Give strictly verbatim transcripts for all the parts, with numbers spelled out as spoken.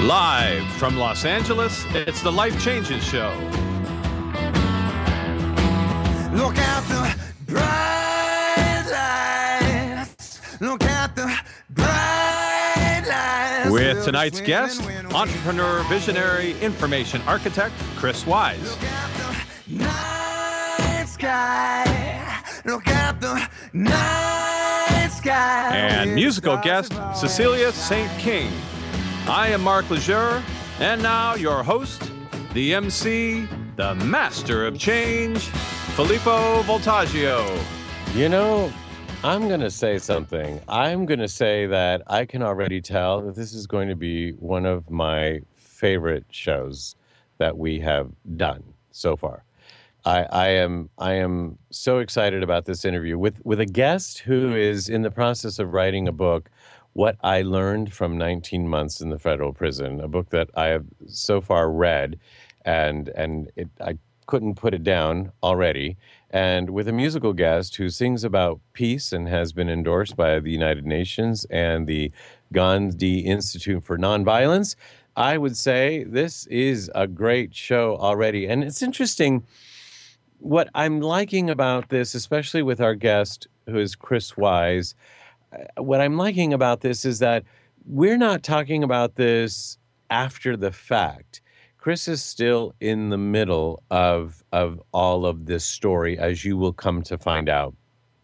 Live from Los Angeles, it's the Life Changes Show. Look at the bright lights. Look at the bright lights. With tonight's guest, entrepreneur, visionary, information architect, Chris Wise. Look at the night sky. Look at the night sky. And musical guest, Cecilia Saint King. I am Mark Lejeune, and now your host, the M C, the master of change, Filippo Voltaggio. You know, I'm going to say something. I'm going to say that I can already tell that this is going to be one of my favorite shows that we have done so far. I, I am I am so excited about this interview with, with a guest who is in the process of writing a book, What I Learned from nineteen months in the Federal Prison, a book that I have so far read, and and it, I couldn't put it down already, and with a musical guest who sings about peace and has been endorsed by the United Nations and the Gandhi Institute for Nonviolence. I would say this is a great show already, and it's interesting. What I'm liking about this, especially with our guest, who is Chris Wise, what I'm liking about this is that we're not talking about this after the fact. Chris is still in the middle of of all of this story, as you will come to find out.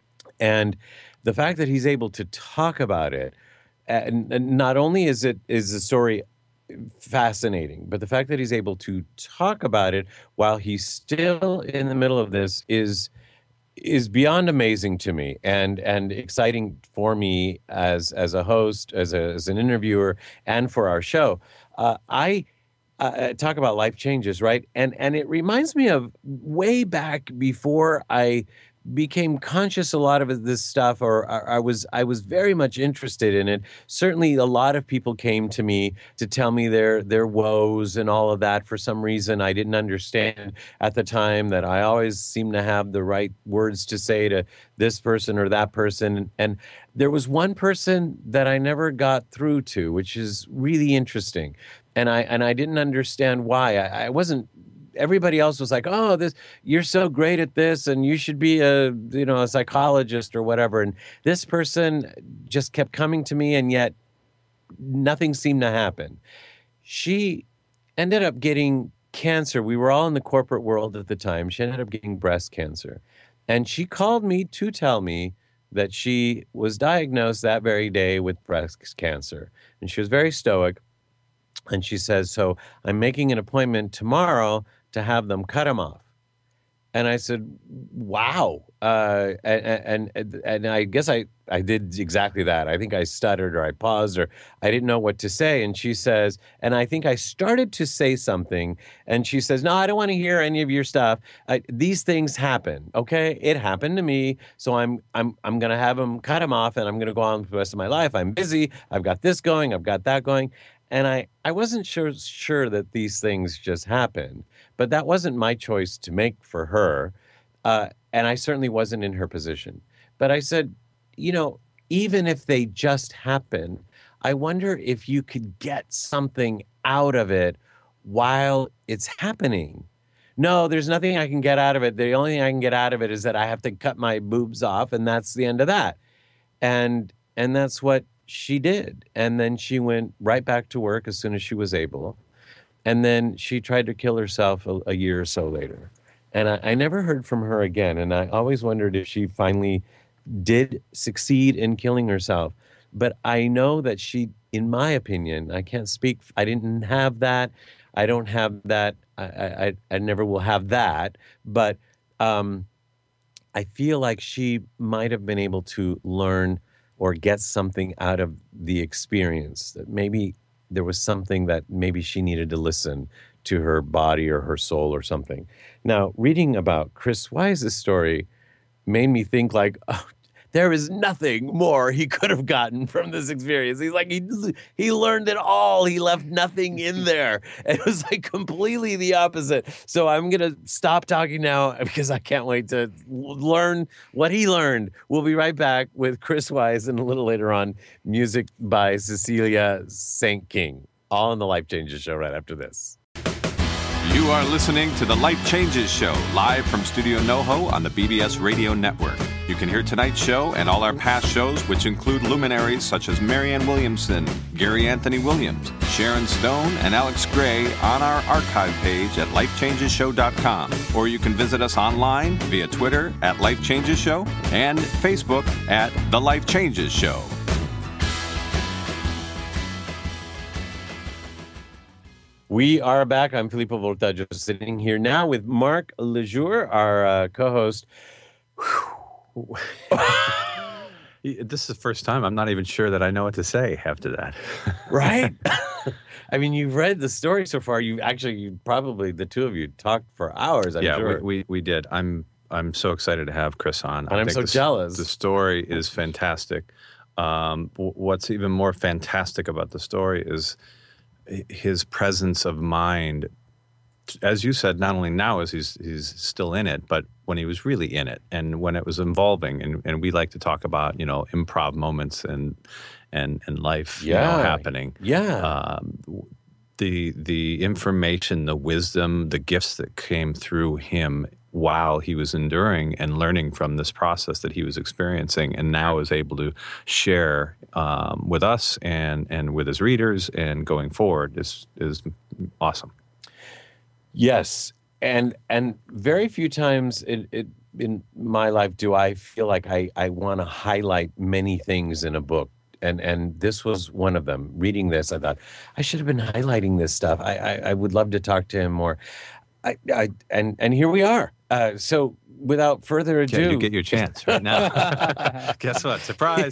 And the fact that he's able to talk about it, and, and not only is it is the story fascinating, but the fact that he's able to talk about it while he's still in the middle of this is is beyond amazing to me, and and exciting for me as as a host, as a, as an interviewer, and for our show. Uh, I uh, talk about life changes, right? And and it reminds me of way back before I became conscious a lot of this stuff, or I, I was I was very much interested in it. Certainly, a lot of people came to me to tell me their their woes and all of that. For some reason, I didn't understand at the time that I always seem to have the right words to say to this person or that person. And there was one person that I never got through to, which is really interesting. And I and I didn't understand why. I, I wasn't. Everybody else was like, "Oh, this you're so great at this, and you should be a you know a psychologist or whatever." And this person just kept coming to me, and yet nothing seemed to happen. She ended up getting cancer. We were all in the corporate world at the time. She ended up getting breast cancer, and she called me to tell me that she was diagnosed that very day with breast cancer. And she was very stoic, and she says, "So I'm making an appointment tomorrow to have them cut him off." And I said, wow. Uh, and, and and I guess I, I did exactly that. I think I stuttered, or I paused, or I didn't know what to say. And she says, and I think I started to say something, and she says, "No, I don't want to hear any of your stuff. I, these things happen, okay? It happened to me, so I'm I'm I'm going to have them cut him off, and I'm going to go on with the rest of my life. I'm busy. I've got this going. I've got that going." And I, I wasn't sure sure that these things just happen, but that wasn't my choice to make for her, uh, and I certainly wasn't in her position. But I said, you know, even if they just happen, I wonder if you could get something out of it while it's happening. No, there's nothing I can get out of it. The only thing I can get out of it is that I have to cut my boobs off, and that's the end of that. And and that's what she did. And then she went right back to work as soon as she was able. And then she tried to kill herself a, a year or so later. And I, I never heard from her again. And I always wondered if she finally did succeed in killing herself. But I know that she, in my opinion, I can't speak, I didn't have that. I don't have that. I, I, I never will have that. But um, I feel like she might have been able to learn or get something out of the experience, that maybe there was something that maybe she needed to listen to her body or her soul or something. Now, reading about Chris Wise's story made me think like, oh, there is nothing more he could have gotten from this experience. He's like, he he learned it all. He left nothing in there. It was like completely the opposite. So I'm going to stop talking now because I can't wait to learn what he learned. We'll be right back with Chris Wise and a little later on, music by Cecilia Saint King. all on the Life Changes Show right after this. You are listening to The Life Changes Show, live from Studio NoHo on the B B S Radio Network. You can hear tonight's show and all our past shows, which include luminaries such as Marianne Williamson, Gary Anthony Williams, Sharon Stone, and Alex Gray on our archive page at life changes show dot com. Or you can visit us online via Twitter at Life Changes Show and Facebook at The Life Changes Show. We are back. I'm Filippo Voltaggio, sitting here now with Mark Lejour, our uh, co-host. This is the first time I'm not even sure that I know what to say after that. Right? I mean, you've read the story so far. You actually, you probably, the two of you talked for hours, I'm yeah, sure. we, we, we did. I'm I'm so excited to have Chris on. And I I'm so the, jealous. The story is fantastic. Um, what's even more fantastic about the story is his presence of mind, as you said, not only now as he's he's still in it, but when he was really in it and when it was involving. And, and we like to talk about, you know, improv moments and and and life yeah. you know, happening. Yeah. Um, the the information, the wisdom, the gifts that came through him while he was enduring and learning from this process that he was experiencing, and now is able to share um, with us and and with his readers and going forward is is awesome. Yes, and and very few times it, it, in my life do I feel like I, I want to highlight many things in a book. And and this was one of them. Reading this, I thought, I should have been highlighting this stuff. I I, I would love to talk to him more. I, I and and here we are. Uh, so without further ado, yeah, you get your chance right now. Guess what? Surprise!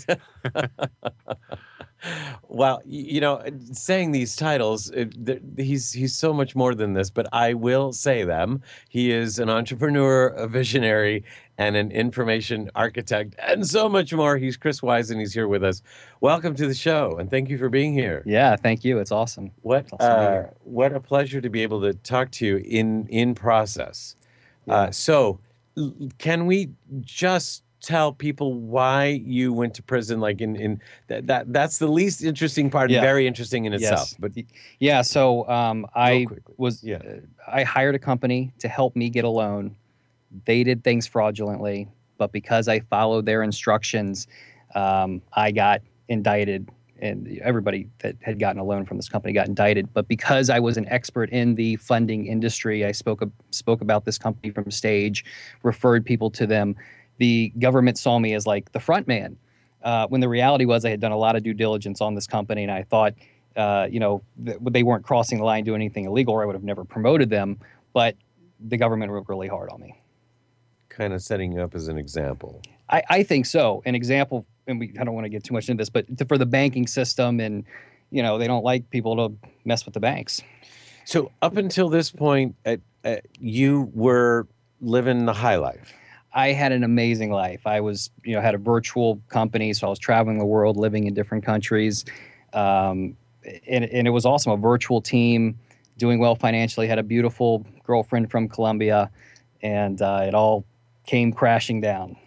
Well, you know, saying these titles, it, he's he's so much more than this, but I will say them. He is an entrepreneur, a visionary, and an information architect, and so much more. He's Chris Wise, and he's here with us. Welcome to the show, and thank you for being here. Yeah, thank you. It's awesome. What It's awesome to be uh, here. what a pleasure to be able to talk to you in in process. Yeah. Uh, so, l- can we just tell people why you went to prison? Like in in that, that that's the least interesting part, Yeah. and very interesting in itself. Yes. But Yeah, so um, I quickly. was Yeah. uh, I hired a company to help me get a loan. They did things fraudulently, but because I followed their instructions, um, I got indicted, and everybody that had gotten a loan from this company got indicted. But because I was an expert in the funding industry, I spoke spoke about this company from stage, referred people to them. The government saw me as like the front man, uh, when the reality was I had done a lot of due diligence on this company, and I thought, uh, you know, th- they weren't crossing the line, doing anything illegal, or I would have never promoted them. But the government worked really hard on me. kind of setting you up as an example. I, I think so. An example, and we I don't want to get too much into this, but to, for the banking system, and you know, they don't like people to mess with the banks. So up until this point, uh, uh, you were living the high life. I had an amazing life. I was, you know, had a virtual company, so I was traveling the world, living in different countries, um, and, and it was awesome. A virtual team, doing well financially, had a beautiful girlfriend from Colombia, and uh, it all came crashing down.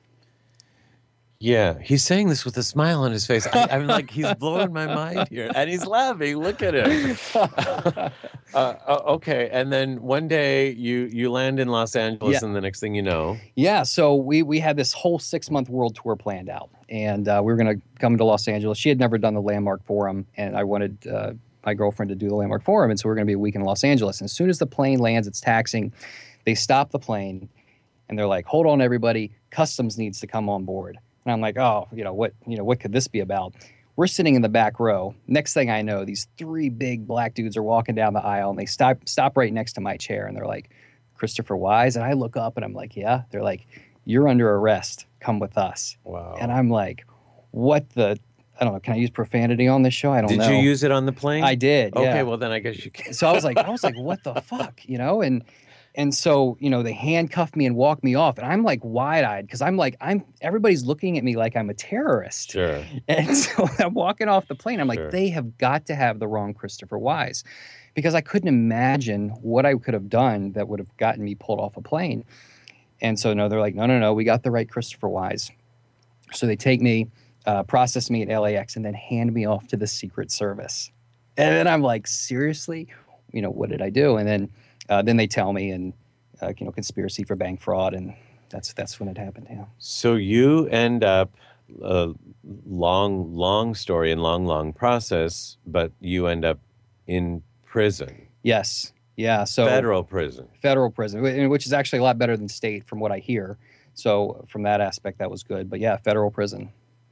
Yeah, he's saying this with a smile on his face. I, I'm like, he's blowing my mind here, and he's laughing. Look at him. uh, uh, okay, and then one day you you land in Los Angeles, Yeah. and the next thing you know, Yeah, so we we had this whole six month world tour planned out, and uh, we were going to come to Los Angeles. She had never done the Landmark Forum, and I wanted uh, my girlfriend to do the Landmark Forum, and so we we're going to be a week in Los Angeles. And as soon as the plane lands, it's taxing. They stop the plane, and they're like, "Hold on, everybody! Customs needs to come on board." And I'm like, "Oh, you know what? You know what could this be about?" We're sitting in the back row. Next thing I know, these three big black dudes are walking down the aisle, and they stop stop right next to my chair, and they're like, "Christopher Wise." And I look up, and I'm like, "Yeah." They're like, "You're under arrest. Come with us." wow. And I'm like, "What the? I don't know. Can I use profanity on this show? I don't Did know." you use it on the plane? I did. Okay, yeah. well then I guess you can. So I was like, I was like, "What the fuck?" You know, and. And so, you know, they handcuffed me and walked me off. And I'm like wide-eyed because I'm like, I'm everybody's looking at me like I'm a terrorist. Sure. And so I'm walking off the plane. I'm like, Sure. they have got to have the wrong Christopher Wise, because I couldn't imagine what I could have done that would have gotten me pulled off a plane. And so, no, they're like, no, no, no, we got the right Christopher Wise. So they take me, uh, process me at L A X, and then hand me off to the Secret Service. And then I'm like, seriously? You know, what did I do? And then uh, then they tell me, and, uh, you know, conspiracy for bank fraud. And that's that's when it happened, yeah. So you end up, a long, long story and long, long process, but you end up in prison. Yes. Yeah. So Federal prison. Federal prison, wh- which is actually a lot better than state from what I hear. So from that aspect, that was good. But yeah, federal prison.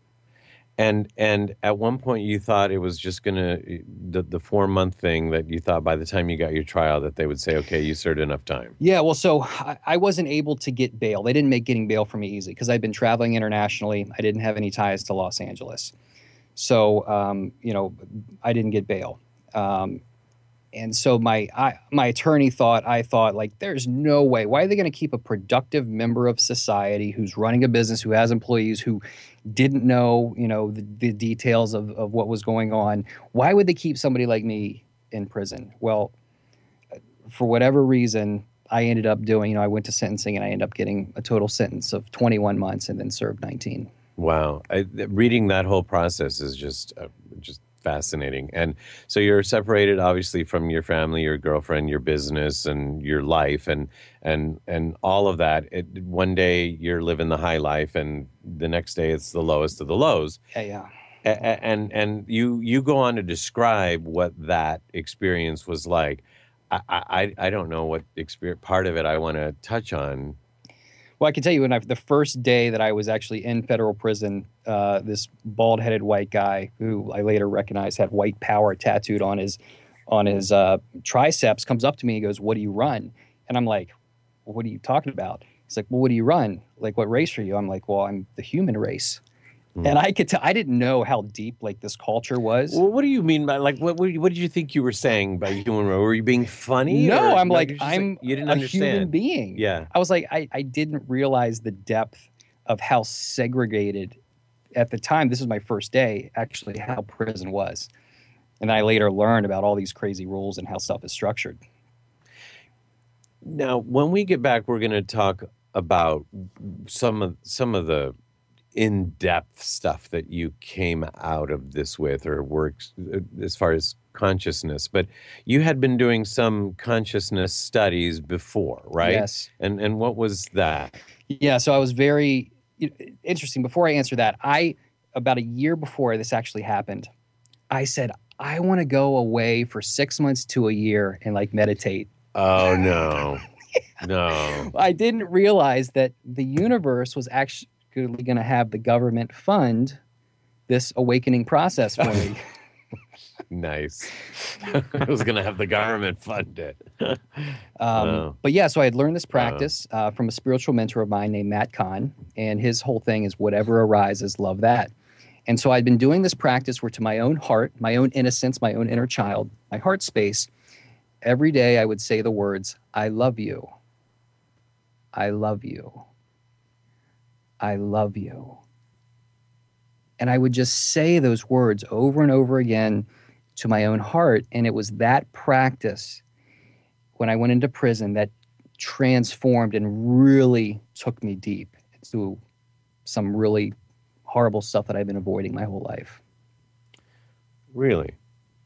And and at one point you thought it was just going to, the, the four-month thing that you thought by the time you got your trial that they would say, okay, you served enough time. Yeah, well, so I, I wasn't able to get bail. They didn't make getting bail for me easy because I'd been traveling internationally. I didn't have any ties to Los Angeles. So, um, you know, I didn't get bail. Um, and so my I, my attorney thought, I thought, like, there's no way. Why are they going to keep a productive member of society who's running a business, who has employees, who didn't know, you know, the, the details of, of what was going on? Why would they keep somebody like me in prison? Well, for whatever reason, I ended up doing, you know, I went to sentencing and I ended up getting a total sentence of twenty-one months and then served nineteen. Wow. I, reading that whole process is just uh, just fascinating. And so you're separated, obviously, from your family, your girlfriend, your business, and your life, and and and all of that. It, one day you're living the high life, and the next day it's the lowest of the lows. Yeah, yeah. A- And and you you go on to describe what that experience was like. I I, I don't know what experience, part of it I want to touch on. Well, I can tell you, when I, the first day that I was actually in federal prison, uh, this bald-headed white guy, who I later recognized had white power tattooed on his on his uh, triceps, comes up to me and goes, "What do you run?" And I'm like, well, "What are you talking about?" He's like, "Well, what do you run? Like, what race are you?" I'm like, "Well, I'm the human race." Mm. And I could tell, I didn't know how deep, like, this culture was. Well, what do you mean by, like, what what, what did you think you were saying by human? Were you being funny? No, or, I'm no, like, you're just I'm like, you didn't a understand. human being. Yeah. I was like, I, I didn't realize the depth of how segregated at the time. This was my first day, actually, how prison was. And I later learned about all these crazy rules and how stuff is structured. Now, when we get back, we're going to talk about some of some of the in-depth stuff that you came out of this with, or works as far as consciousness. But you had been doing some consciousness studies before, right? Yes. And and what was that? Yeah, so I was very interesting. Before I answer that, I about a year before this actually happened, I said, I want to go away for six months to a year and, like, meditate. Oh, no. No. I didn't realize that the universe was actually going to have the government fund this awakening process for me. Nice. I was going to have the government fund it. um, Wow. But yeah, so I had learned this practice uh, from a spiritual mentor of mine named Matt Kahn, and his whole thing is whatever arises, love that. And so I'd been doing this practice where, to my own heart, my own innocence, my own inner child, my heart space, every day I would say the words, I love you. I love you. I love you. And I would just say those words over and over again to my own heart. And it was that practice when I went into prison that transformed and really took me deep into some really horrible stuff that I've been avoiding my whole life. Really?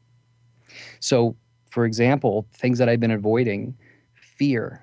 So, for example, things that I've been avoiding: fear,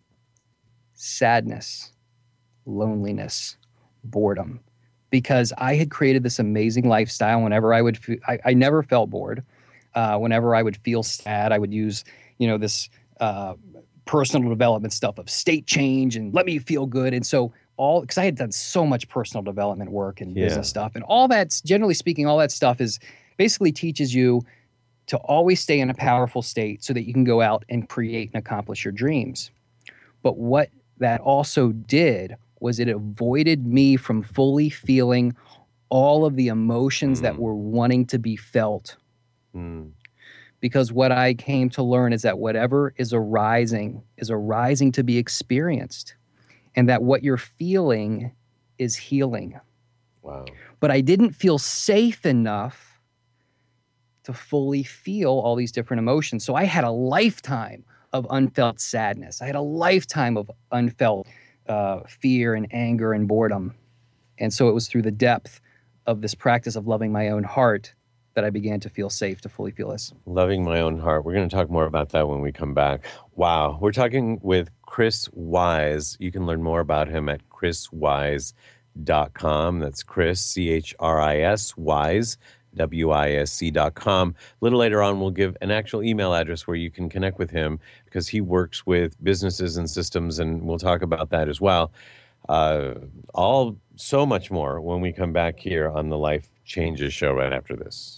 sadness, loneliness, boredom. Because I had created this amazing lifestyle. Whenever I would, fe- I, I never felt bored. Uh, whenever I would feel sad, I would use, you know, this uh, personal development stuff of state change and let me feel good. And so all, because I had done so much personal development work and Yeah. business stuff, and all that's, generally speaking, all that stuff is basically teaches you to always stay in a powerful state so that you can go out and create and accomplish your dreams. But what that also did was it avoided me from fully feeling all of the emotions Mm. that were wanting to be felt. Mm. Because what I came to learn is that whatever is arising is arising to be experienced, and that what you're feeling is healing. Wow. But I didn't feel safe enough to fully feel all these different emotions. So I had a lifetime of unfelt sadness. I had a lifetime of unfelt uh, fear and anger and boredom. And so it was through the depth of this practice of loving my own heart that I began to feel safe to fully feel this. Loving my own heart. We're going to talk more about that when we come back. Wow. We're talking with Chris Wise. You can learn more about him at chris wise dot com. That's Chris, C H R I S, Wise, W I S C dot com. A little later on, we'll give an actual email address where you can connect with him because he works with businesses and systems, and we'll talk about that as well. Uh, all so much more when we come back here on the Life Changes Show right after this.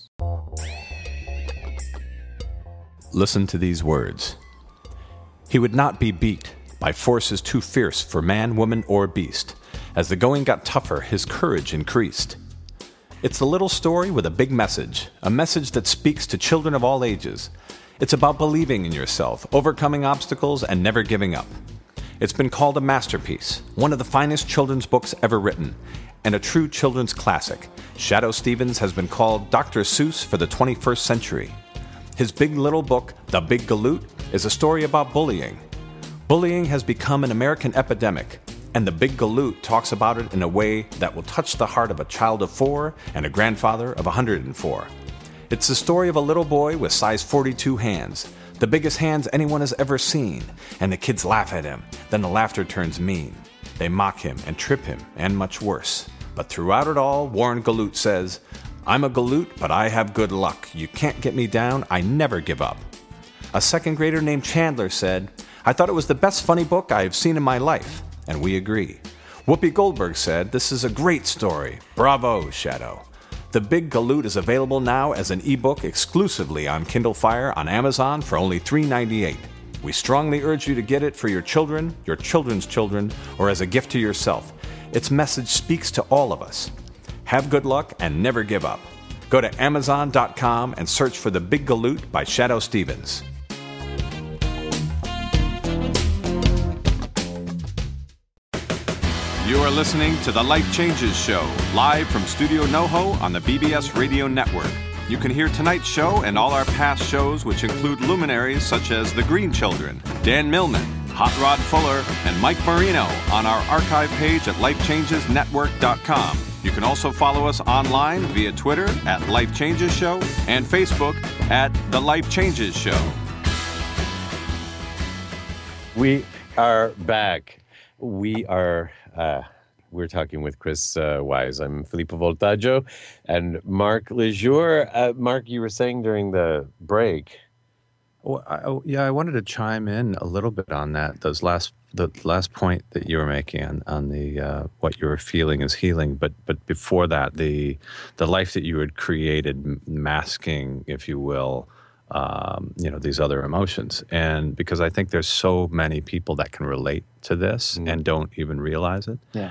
Listen to these words. He would not be beat by forces too fierce for man, woman, or beast. As the going got tougher, his courage increased. It's a little story with a big message, a message that speaks to children of all ages. It's about believing in yourself, overcoming obstacles, and never giving up. It's been called a masterpiece, one of the finest children's books ever written, and a true children's classic. Shadoe Stevens has been called Doctor Seuss for the twenty-first century. His big little book, The Big Galoot, is a story about bullying. Bullying has become an American epidemic, and The Big Galoot talks about it in a way that will touch the heart of a child of four and a grandfather of one hundred four. It's the story of a little boy with size forty-two hands, the biggest hands anyone has ever seen, and the kids laugh at him. Then the laughter turns mean. They mock him and trip him, and much worse. But throughout it all, Warren Galoot says, "I'm a Galoot, but I have good luck. You can't get me down. I never give up." A second grader named Chandler said, "I thought it was the best funny book I have seen in my life." And we agree. Whoopi Goldberg said, "This is a great story. Bravo, Shadoe." The Big Galoot is available now as an ebook exclusively on Kindle Fire on Amazon for only three dollars and ninety-eight cents. We strongly urge you to get it for your children, your children's children, or as a gift to yourself. Its message speaks to all of us. Have good luck and never give up. Go to amazon dot com and search for The Big Galoot by Shadoe Stevens. You are listening to The Life Changes Show, live from Studio NoHo on the B B S Radio Network. You can hear tonight's show and all our past shows, which include luminaries such as The Green Children, Dan Millman, Hot Rod Fuller, and Mike Marino on our archive page at life changes network dot com. You can also follow us online via Twitter at Life Changes Show and Facebook at The Life Changes Show. We are back. We are... Uh, we're talking with Chris uh, Wise. I'm Filippo Voltaggio and Mark Lejour. Uh, Mark, you were saying during the break. Well, I, yeah, I wanted to chime in a little bit on that. Those last, the last point that you were making on on the uh, what you were feeling is healing. But but before that, the the life that you had created, masking, if you will, um, you know, these other emotions. And because I think there's so many people that can relate to this mm. and don't even realize it. Yeah.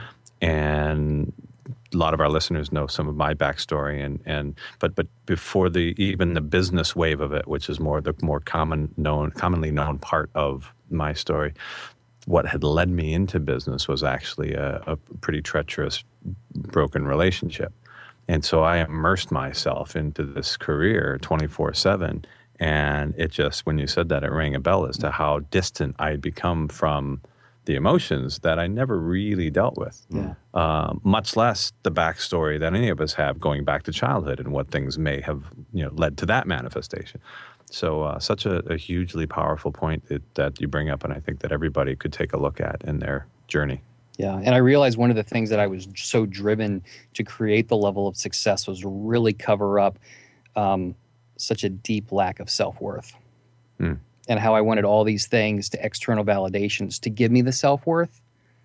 And a lot of our listeners know some of my backstory, and, and but but before the even the business wave of it, which is more the more common known commonly known part of my story, what had led me into business was actually a, a pretty treacherous, broken relationship, and so I immersed myself into this career twenty-four seven, and it just when you said that, it rang a bell as to how distant I had become from the emotions that I never really dealt with, yeah. um, much less the backstory that any of us have going back to childhood and what things may have, you know, led to that manifestation. So uh, such a, a hugely powerful point that, that you bring up, and I think that everybody could take a look at in their journey. Yeah, and I realized one of the things that I was so driven to create the level of success was to really cover up um, such a deep lack of self-worth. Mm. And how I wanted all these things to external validations to give me the self-worth,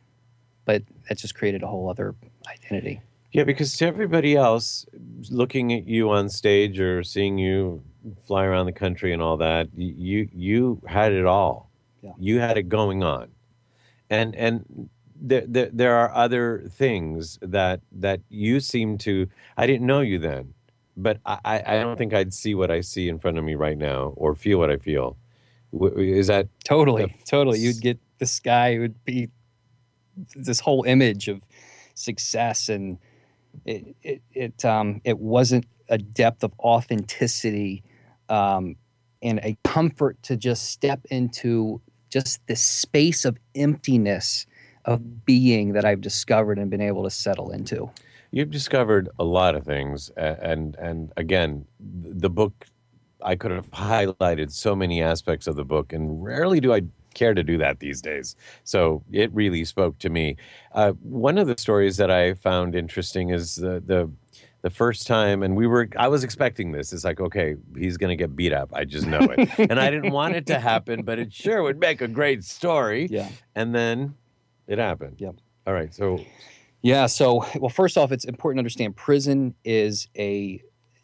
but that just created a whole other identity. Yeah, because to everybody else, looking at you on stage or seeing you fly around the country and all that, you you had it all. Yeah. You had it going on, and and there, there there are other things that that you seem to. I didn't know you then, but I I don't think I'd see what I see in front of me right now or feel what I feel. Is that totally, the, totally? You'd get this guy who would be this whole image of success, and it it it um it wasn't a depth of authenticity, um, and a comfort to just step into just this space of emptiness of being that I've discovered and been able to settle into. You've discovered a lot of things, a- and and again, the book, I could have highlighted so many aspects of the book, and rarely do I care to do that these days. So it really spoke to me. Uh, one of the stories that I found interesting is the the the first time, and we were, I was expecting this. It's like, okay, he's going to get beat up. I just know it. And I didn't want it to happen, but it sure would make a great story. Yeah. And then it happened. Yep. All right. So Yeah. So, well, first off, it's important to understand prison is a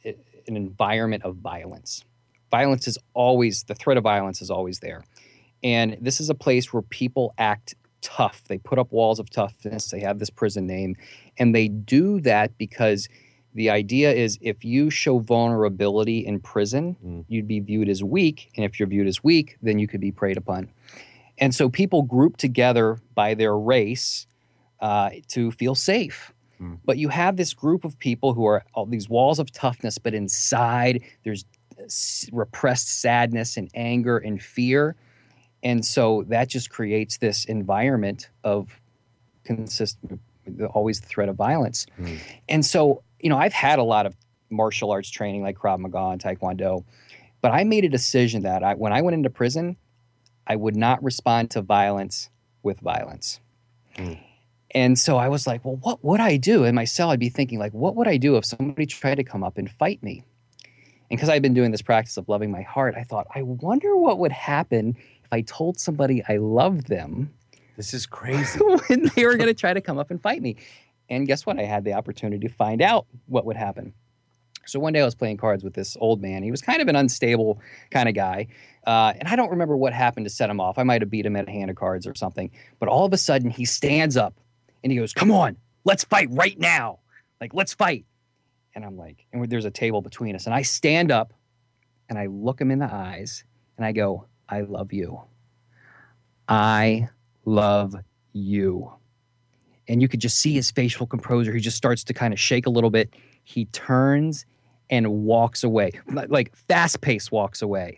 an environment of violence. Violence is always, the threat of violence is always there. And this is a place where people act tough. They put up walls of toughness. They have this prison name. And they do that because the idea is if you show vulnerability in prison, Mm. you'd be viewed as weak. And if you're viewed as weak, then you could be preyed upon. And so people group together by their race uh, to feel safe. Mm. But you have this group of people who are all these walls of toughness, but inside there's s- repressed sadness and anger and fear. And so that just creates this environment of consistent, always the threat of violence. Mm. And so, you know, I've had a lot of martial arts training like Krav Maga and Taekwondo, but I made a decision that I, when I went into prison, I would not respond to violence with violence. Mm. And so I was like, well, what would I do? In my cell, I'd be thinking, like, what would I do if somebody tried to come up and fight me? And because I've been doing this practice of loving my heart, I thought, I wonder what would happen if I told somebody I loved them this is crazy. when they were going to try to come up and fight me. And guess what? I had the opportunity to find out what would happen. So one day I was playing cards with this old man. He was kind of an unstable kind of guy. Uh, and I don't remember what happened to set him off. I might have beat him at a hand of cards or something. But all of a sudden, he stands up and he goes, come on, let's fight right now. Like, let's fight. And I'm like, and there's a table between us. And I stand up and I look him in the eyes and I go, I love you. I love you. And you could just see his facial composure. He just starts to kind of shake a little bit. He turns and walks away, like fast-paced walks away.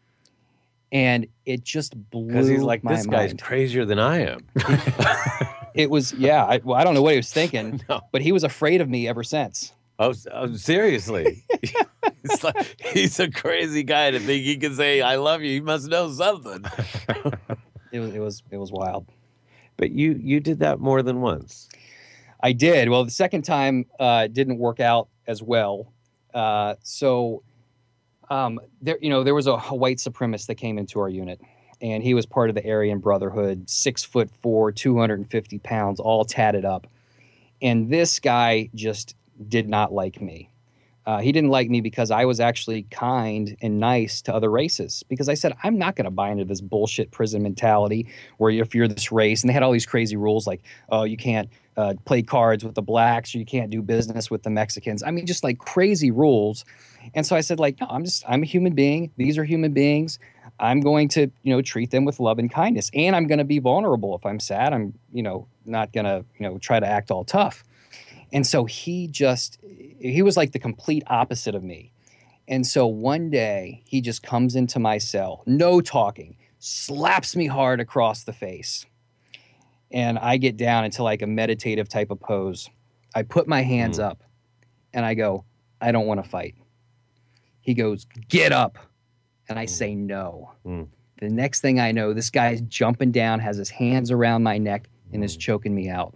And it just blew Because he's like, my this guy's mind. crazier than I am. It was, yeah, I, well, I don't know what he was thinking, No. but he was afraid of me ever since. Oh, oh seriously. It's like, he's a crazy guy to think he can say, I love you. He must know something. It was, it was, it was wild. But you you did that more than once. I did. Well, the second time uh, didn't work out as well. Uh, so um, there, you know, there was a, a white supremacist that came into our unit, and he was part of the Aryan Brotherhood, six foot four, two hundred fifty pounds, all tatted up. And this guy just did not like me. Uh, he didn't like me because I was actually kind and nice to other races. Because I said, I'm not going to buy into this bullshit prison mentality where if you're this race, and they had all these crazy rules like, oh, you can't uh, play cards with the blacks, or you can't do business with the Mexicans. I mean, just like crazy rules. And so I said, like, no, I'm just, I'm a human being. These are human beings. I'm going to, you know, treat them with love and kindness. And I'm going to be vulnerable. If I'm sad, I'm, you know, not going to, you know, try to act all tough. And so he just, he was like the complete opposite of me. And so one day he just comes into my cell, no talking, slaps me hard across the face. And I get down into like a meditative type of pose. I put my hands Mm. up and I go, I don't want to fight. He goes, get up. And I say no. Mm. The next thing I know, this guy's jumping down, has his hands around my neck and is Mm. choking me out.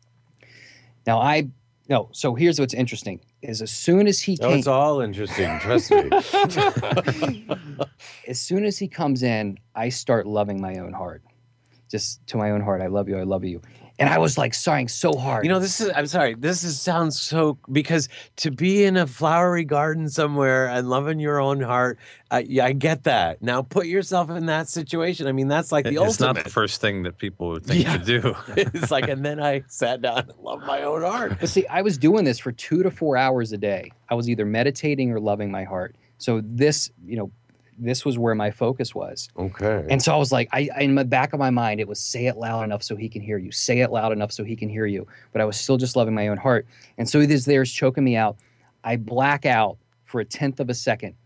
Now I, no, so here's what's interesting is as soon as he Oh, came, it's all interesting. Trust me. as soon as he comes in, I start loving my own heart. Just to my own heart, I love you, I love you. And I was like sighing so hard. You know, this is, I'm sorry, this is, sounds so, because to be in a flowery garden somewhere and loving your own heart, I, yeah, I get that. Now put yourself in that situation. I mean, that's like the it's ultimate. not the first thing that people would think Yeah. to do. It's like, and then I sat down and loved my own heart. But see, I was doing this for two to four hours a day. I was either meditating or loving my heart. So this, you know, this was where my focus was. Okay. And so I was like, I, in the back of my mind, it was say it loud enough so he can hear you. Say it loud enough so he can hear you. But I was still just loving my own heart. And so he's there's choking me out. I black out for a tenth of a second.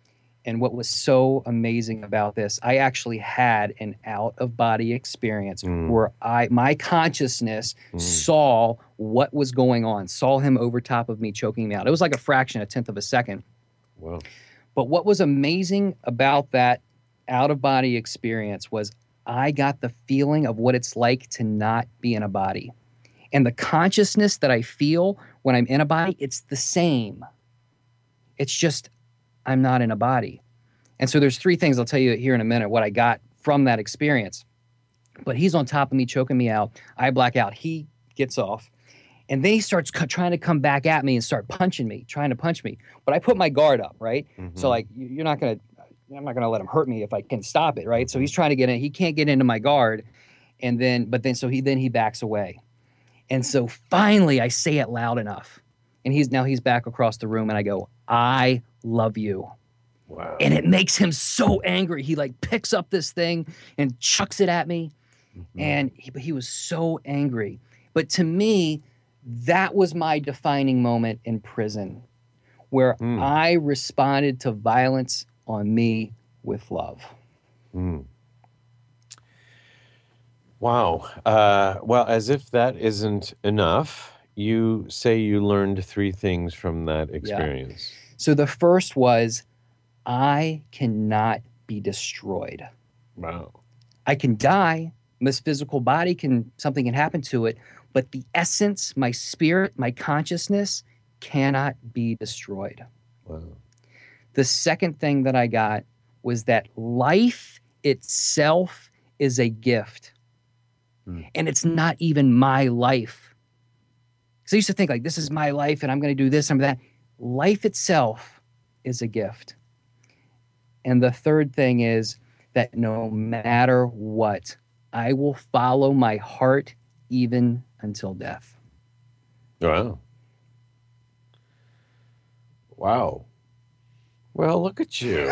And what was so amazing about this, I actually had an out-of-body experience Mm. where I, my consciousness Mm. saw what was going on, saw him over top of me, choking me out. It was like a fraction, a tenth of a second. Wow. But what was amazing about that out-of-body experience was I got the feeling of what it's like to not be in a body. And the consciousness that I feel when I'm in a body, it's the same. It's just I'm not in a body. And so there's three things I'll tell you here in a minute what I got from that experience. But he's on top of me, choking me out. I black out. He gets off. And then he starts co- trying to come back at me and start punching me, trying to punch me. But I put my guard up, right? Mhm. So like, you- you're not going to, I'm not going to let him hurt me if I can stop it, right? So he's trying to get in. He can't get into my guard. And then, but then, so he, then he backs away. And so finally I say it loud enough. And he's, now he's back across the room and I go, I love you. Wow. And it makes him so angry. He like picks up this thing and chucks it at me. Mhm. And he, he was so angry. But to me, that was my defining moment in prison where Mm. I responded to violence on me with love. Mm. Wow. Uh, well, as if that isn't enough, you say you learned three things from that experience. So the first was, I cannot be destroyed. Wow. I can die. This physical body can, something can happen to it, but the essence, my spirit, my consciousness cannot be destroyed. Wow. The second thing that I got was that life itself is a gift. Hmm. And it's not even my life. So I used to think like, this is my life and I'm going to do this and that. Life itself is a gift. And the third thing is that no matter what, I will follow my heart even until death. Wow. Wow. Well, look at you.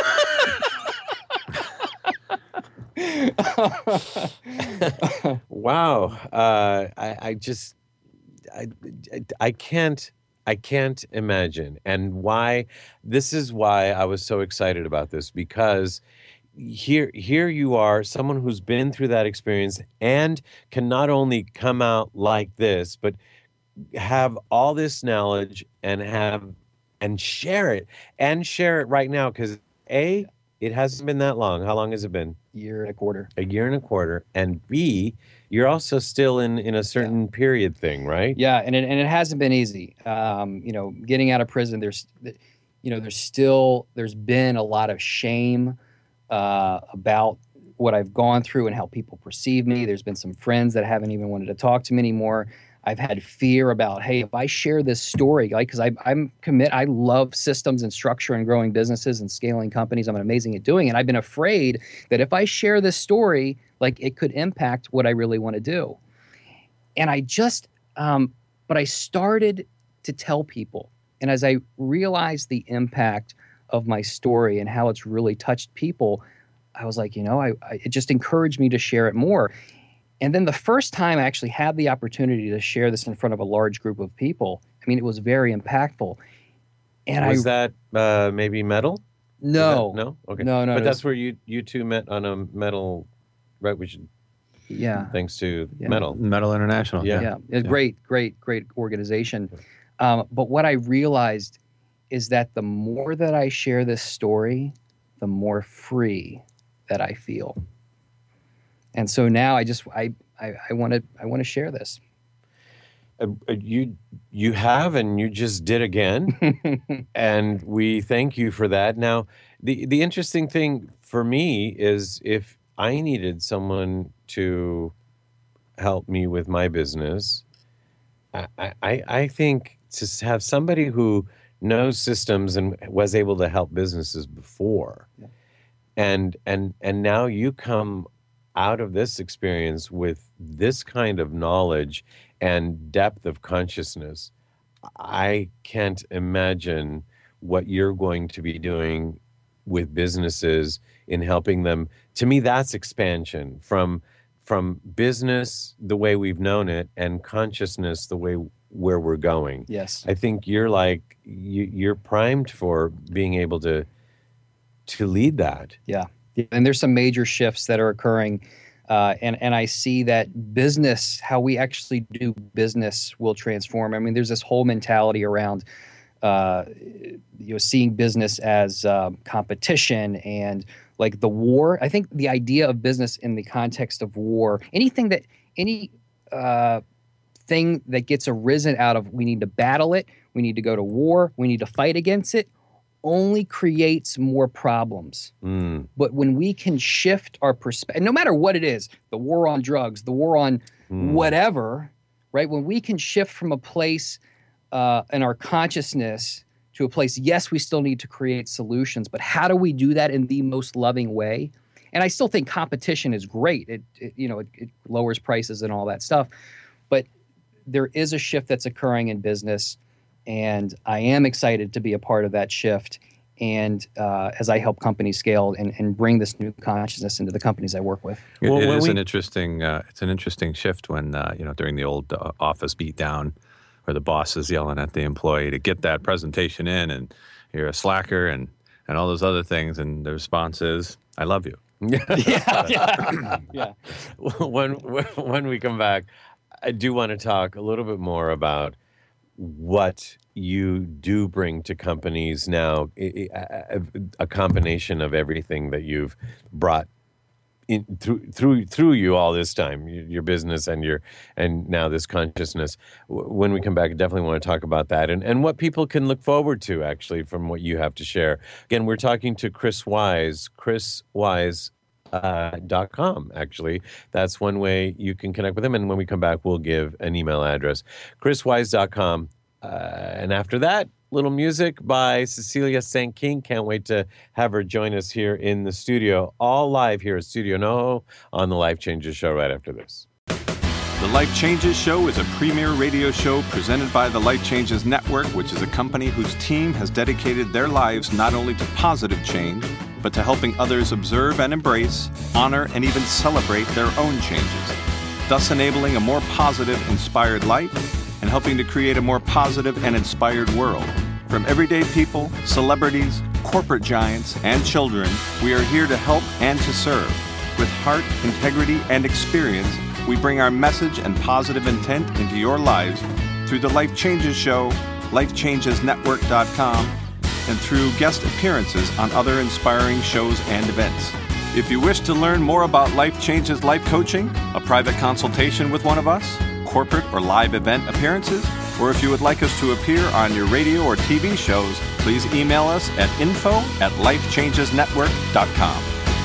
Wow. Uh, I, I just, I, I, I can't, I can't imagine. And why, this is why I was so excited about this, because here, here you are, someone who's been through that experience and can not only come out like this, but have all this knowledge and have, and share it and share it right now. Because A, it hasn't been that long. How long has it been? Year and a quarter. A year and a quarter. And B, you're also still in, in a certain period thing, right? Yeah, and it, and it hasn't been easy. Um, you know, getting out of prison, there's, you know, there's still, there's been a lot of shame uh, about what I've gone through and how people perceive me. There's been some friends that haven't even wanted to talk to me anymore. I've had fear about, hey, if I share this story, like, because I'm commit, I love systems and structure and growing businesses and scaling companies. I'm amazing at doing it. I've been afraid that if I share this story, like it could impact what I really want to do. And I just, um, but I started to tell people. And as I realized the impact of my story and how it's really touched people, I was like, you know, I, I it just encouraged me to share it more. And then the first time I actually had the opportunity to share this in front of a large group of people, I mean, it was very impactful. And Was I, that uh, maybe metal? no, Was that- no? Okay. no, no, But it that's was- where you, you two met on a metal, right? Which, yeah, thanks to Yeah. metal. Metal International. Yeah. yeah, it's Yeah. great, great, great organization. Um, but what I realized is that the more that I share this story, the more free that I feel. And so now I just I I want to I want to share this. Uh, uh, you you have, and you just did again, and we thank you for that. Now, the the interesting thing for me is if I needed someone to help me with my business, I I, I think to have somebody who knows systems and was able to help businesses before, Yeah. and and and now you come out of this experience with this kind of knowledge and depth of consciousness. I can't imagine what you're going to be doing with businesses in helping them. To me, that's expansion from from business the way we've known it and consciousness the way where we're going. Yes. I think you're like you, you're primed for being able to to lead that. Yeah. And there's some major shifts that are occurring. Uh, and, and I see that business, how we actually do business will transform. I mean, there's this whole mentality around, uh, you know, seeing business as um, competition and like the war. I think the idea of business in the context of war, anything that, any uh, thing that gets arisen out of we need to battle it, we need to go to war, we need to fight against it, only creates more problems. Mm. But when we can shift our perspective, no matter what it is, the war on drugs, the war on Mm. whatever, right? When we can shift from a place uh, in our consciousness to a place, yes, we still need to create solutions, but how do we do that in the most loving way? And I still think competition is great. It, it you know, it, it lowers prices and all that stuff. But there is a shift that's occurring in business. And I am excited to be a part of that shift. And uh, as I help companies scale and, and bring this new consciousness into the companies I work with. It, Well, it when is we- an interesting. Uh, it's an interesting shift when uh, you know during the old uh, office beatdown, where the boss is yelling at the employee to get that presentation in, and you're a slacker, and and all those other things, and the response is, "I love you." yeah, yeah, yeah. when when we come back, I do want to talk a little bit more about what you do bring to companies now, i- i- a, a combination of everything that you've brought in through through through you all this time, your, your business and your and now this consciousness. W- When we come back, I definitely want to talk about that and, and what people can look forward to actually from what you have to share. Again, we're talking to Chris Wise, Chris Wise. Uh, dot com actually. That's one way you can connect with him. And when we come back, we'll give an email address, chris wise dot com. Uh, and after that, little music by Cecilia Saint King. Can't wait to have her join us here in the studio, all live here at Studio NoHo on the Life Changes Show right after this. The Life Changes Show is a premier radio show presented by the Life Changes Network, which is a company whose team has dedicated their lives not only to positive change, but to helping others observe and embrace, honor, and even celebrate their own changes, thus enabling a more positive, inspired life and helping to create a more positive and inspired world. From everyday people, celebrities, corporate giants, and children, we are here to help and to serve. With heart, integrity, and experience, we bring our message and positive intent into your lives through the Life Changes Show, life changes network dot com, and through guest appearances on other inspiring shows and events. If you wish to learn more about Life Changes Life Coaching, a private consultation with one of us, corporate or live event appearances, or if you would like us to appear on your radio or T V shows, please email us at info at life changes network dot com.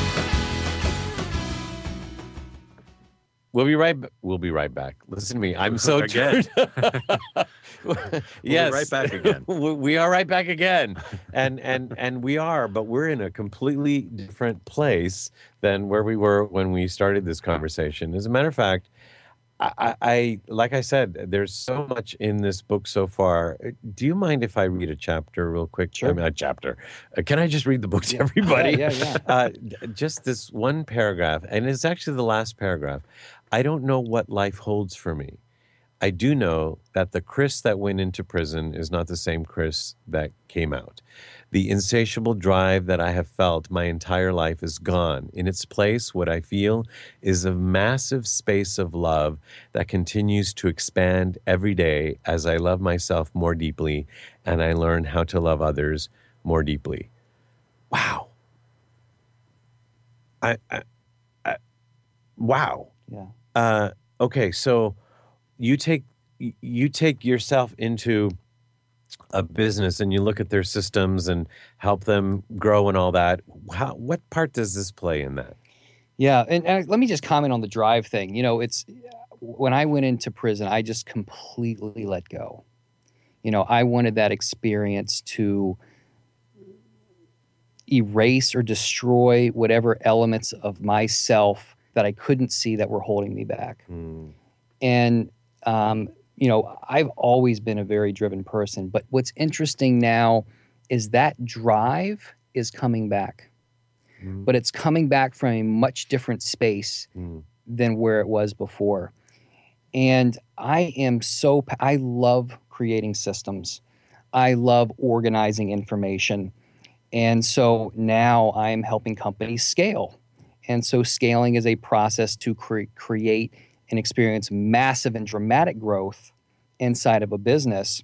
We'll be right. b- We'll be right back. Listen to me. I'm so Again. turned- yes, right back again. we we are right back again, and and and we are, but we're in a completely different place than where we were when we started this conversation. As a matter of fact, I, I, I like I said, there's so much in this book so far. Do you mind if I read a chapter real quick? Sure. I mean, a chapter. Uh, can I just read the book to everybody? Yeah, yeah, yeah. uh, d- just this one paragraph, and it's actually the last paragraph. I don't know what life holds for me. I do know that the Chris that went into prison is not the same Chris that came out. The insatiable drive that I have felt my entire life is gone. In its place, what I feel is a massive space of love that continues to expand every day as I love myself more deeply and I learn how to love others more deeply. Wow. I, I, I wow. Yeah. Uh, okay, so you take you take yourself into a business and you look at their systems and help them grow and all that. How, what part does this play in that? Yeah, and, and let me just comment on the drive thing. You know, it's when I went into prison, I just completely let go. You know, I wanted that experience to erase or destroy whatever elements of myself that I couldn't see that were holding me back. Hmm. And, um, you know, I've always been a very driven person. But what's interesting now is that drive is coming back. Mm. But it's coming back from a much different space Mm. than where it was before. And I am so, pa- I love creating systems. I love organizing information. And so now I'm helping companies scale. And so scaling is a process to cre- create and experience massive and dramatic growth inside of a business.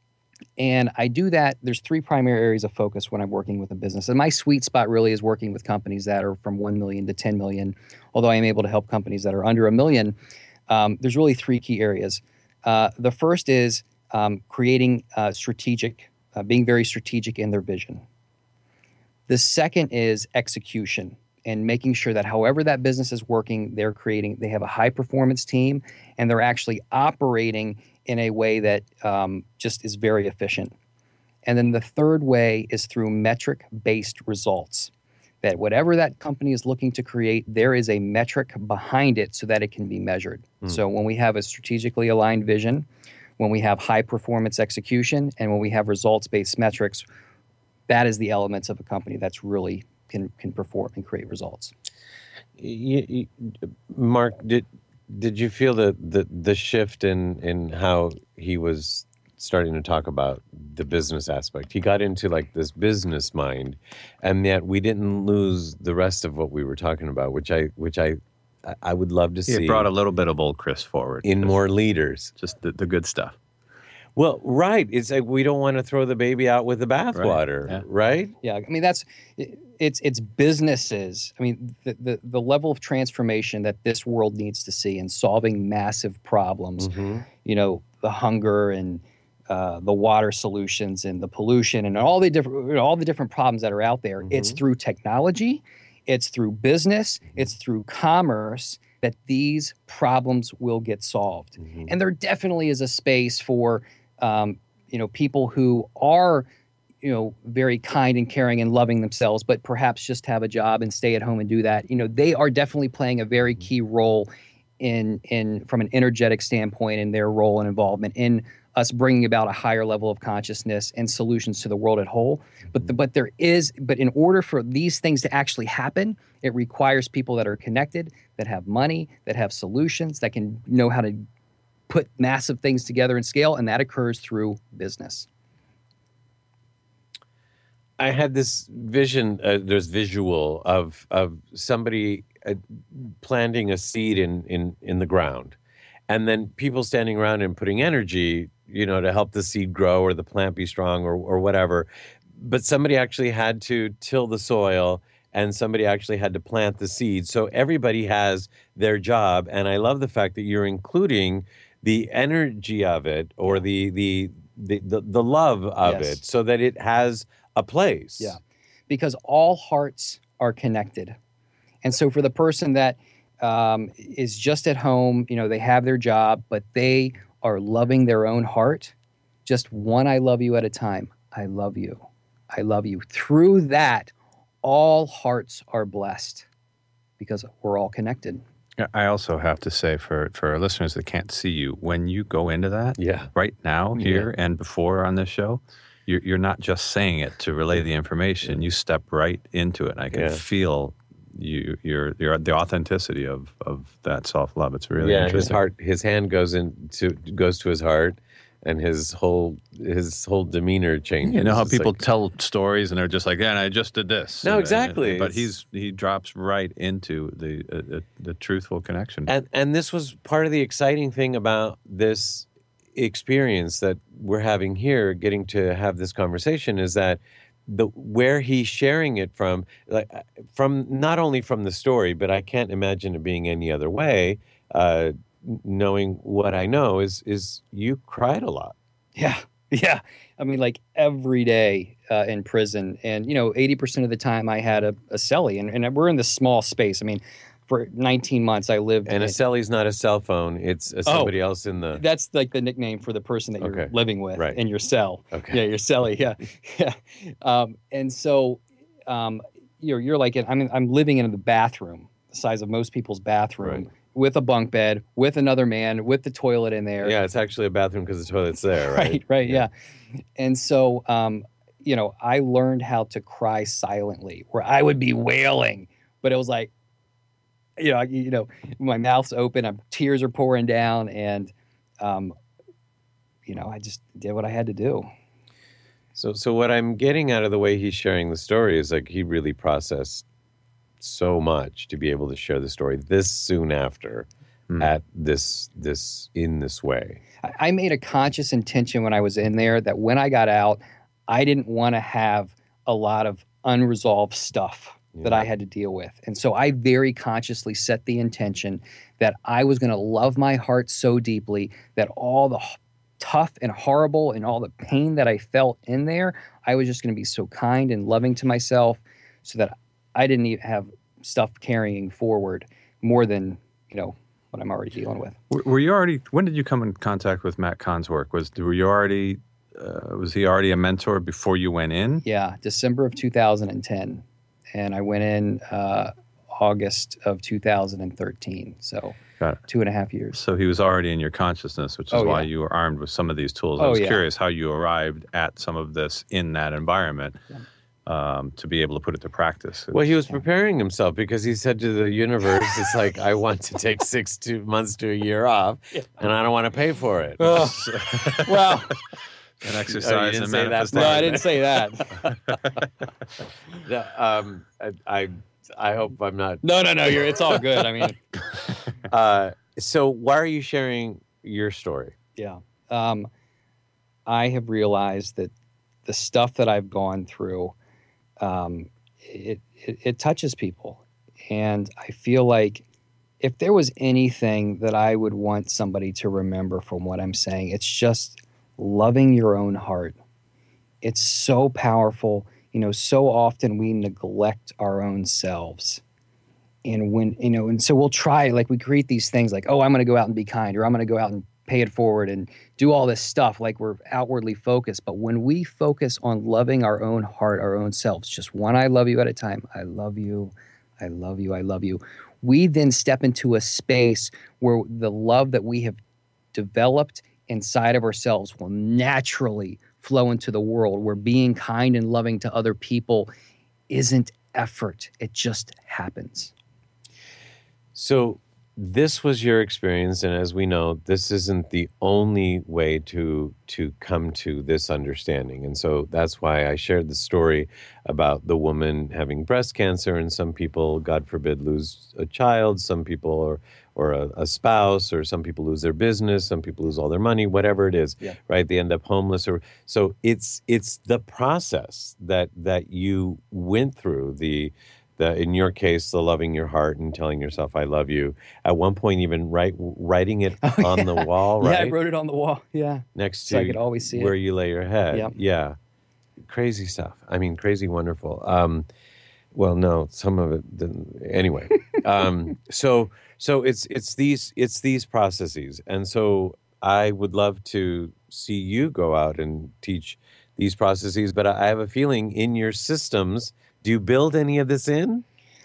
And I do that. There's three primary areas of focus when I'm working with a business. And my sweet spot really is working with companies that are from one million to ten million. Although I am able to help companies that are under a million, um, there's really three key areas. Uh, the first is um, creating uh, strategic, uh, being very strategic in their vision. The second is execution and making sure that however that business is working, they're creating, they have a high performance team and they're actually operating in a way that um, just is very efficient. And then the third way is through metric-based results. That whatever that company is looking to create, there is a metric behind it so that it can be measured. Mm. So when we have a strategically aligned vision, when we have high performance execution, and when we have results-based metrics, that is the elements of a company that's really can can perform and create results. You, you, Mark, did did you feel the, the, the shift in, in how he was starting to talk about the business aspect? He got into like this business mind, and yet we didn't lose the rest of what we were talking about, which I which I I would love to see. It brought a little bit of old Chris forward in more leaders, just the, the good stuff. Well, right. It's like we don't want to throw the baby out with the bathwater, right. Yeah. right? Yeah, I mean that's it's it's businesses. I mean the, the the level of transformation that this world needs to see in solving massive problems. Mm-hmm. You know, the hunger and uh, the water solutions and the pollution and all the different you know, all the different problems that are out there. Mm-hmm. It's through technology, it's through business, it's through commerce that these problems will get solved. Mm-hmm. And there definitely is a space for um, you know people who are you know very kind and caring and loving themselves, but perhaps just have a job and stay at home and do that. You know, they are definitely playing a very key role in in from an energetic standpoint in their role and involvement in us bringing about a higher level of consciousness and solutions to the world at whole. But the, but there is but in order for these things to actually happen, it requires people that are connected, that have money, that have solutions, that can know how to put massive things together and scale, and that occurs through business. I had this vision, uh, there's visual of of somebody uh, planting a seed in, in, in the ground, and then people standing around and putting energy, you know, to help the seed grow or the plant be strong or or whatever. But somebody actually had to till the soil, and somebody actually had to plant the seed. So everybody has their job, and I love the fact that you're including the energy of it or the the the the, the love of Yes. it, so that it has a place. Yeah, because all hearts are connected. And so for the person that um, is just at home, you know, they have their job, but they are loving their own heart, just one I love you at a time. I love you. I love you. Through that, all hearts are blessed because we're all connected. I also have to say for, for our listeners that can't see you, when you go into that Yeah. right now here Yeah. and before on this show, you're, you're not just saying it to relay the information. You step right into it. And I can Yeah. feel you, your, your, the authenticity of, of that self-love. It's really Yeah, his interesting. heart, his hand goes into goes to his heart, and his whole his whole demeanor changes. You know how It's people like, tell stories and they're just like, yeah, and I just did this. No, And- exactly. and- but It's- he's he drops right into the uh, the, the truthful connection. and and this was part of the exciting thing about this experience that we're having here, getting to have this conversation, is that the where he's sharing it from, like from not only from the story, but I can't imagine it being any other way. Uh, knowing what I know is is you cried a lot. Yeah, yeah. I mean, like every day uh, in prison, and you know, eighty percent of the time I had a, a cellie, and, and we're in this small space. I mean, for nineteen months I lived. And a in, cellie's not a cell phone; it's a somebody else in the. That's like the nickname for the person that you're Okay. living with Right. in your cell. Okay. Yeah, your cellie. Yeah, yeah. Um, and so, um, you're you're like in, I'm I'm living in the bathroom, the size of most people's bathroom, Right. with a bunk bed, with another man, with the toilet in there. Yeah, it's actually a bathroom because the toilet's there, right? Right, right, yeah. And so, um, you know, I learned how to cry silently, where I would be wailing, but it was like, you know, I- you know, my mouth's open, I'm, tears are pouring down, and, um, you know, I just did what I had to do. So, so what I'm getting out of the way he's sharing the story is like he really processed so much to be able to share the story this soon after, mm. at this this in this way. I, I made a conscious intention when I was in there that when I got out, I didn't want to have a lot of unresolved stuff yeah. that I had to deal with, and so I very consciously set the intention that I was going to love my heart so deeply that all the tough and horrible and all the pain that I felt in there, I was just going to be so kind and loving to myself so that I didn't even have stuff carrying forward more than, you know, what I'm already dealing with. Were, were you already, when did you come in contact with Matt Kahn's work? Was, were you already, uh, was he already a mentor before you went in? Yeah, December of two thousand ten. And I went in uh, August of two thousand thirteen. So Got it. two and a half years. So he was already in your consciousness, which is oh, why yeah. you were armed with some of these tools. Oh, I was yeah. curious how you arrived at some of this in that environment yeah. um, to be able to put it to practice. Well, he was preparing himself because he said to the universe, it's like, I want to take six two months to a year off, yeah. and I don't want to pay for it. Oh. well... An exercise oh, in manifestation. No, I didn't say that. the, um, I, I I hope I'm not. No, no, no. You're. It's all good. I mean, uh, so why are you sharing your story? Yeah, um, I have realized that the stuff that I've gone through, um, it, it it touches people, and I feel like if there was anything that I would want somebody to remember from what I'm saying, it's just loving your own heart. It's so powerful. You know, so often we neglect our own selves. And when, you know, and so we'll try, like we create these things like, oh, I'm going to go out and be kind, or I'm going to go out and pay it forward and do all this stuff like we're outwardly focused. But when we focus on loving our own heart, our own selves, just one I love you at a time, I love you, I love you, I love you, we then step into a space where the love that we have developed inside of ourselves will naturally flow into the world, where being kind and loving to other people isn't effort. It just happens. So this was your experience, and as we know, this isn't the only way to to come to this understanding. And so that's why I shared the story about the woman having breast cancer, and some people, God forbid, lose a child, some people or or a, a spouse, or some people lose their business, some people lose all their money, whatever it is, yeah. right? They end up homeless. Or so it's it's the process that that you went through, the The, in your case, the loving your heart and telling yourself, I love you. At one point, even write, writing it oh, on yeah. the wall, right? Yeah, I wrote it on the wall, yeah. Next so to I could always see where it. you lay your head. Yep. Yeah. Crazy stuff. I mean, crazy wonderful. Um, well, no, some of it didn't. Anyway. um, so so it's it's these it's these processes. And so I would love to see you go out and teach these processes, but I have a feeling in your systems, do you build any of this in?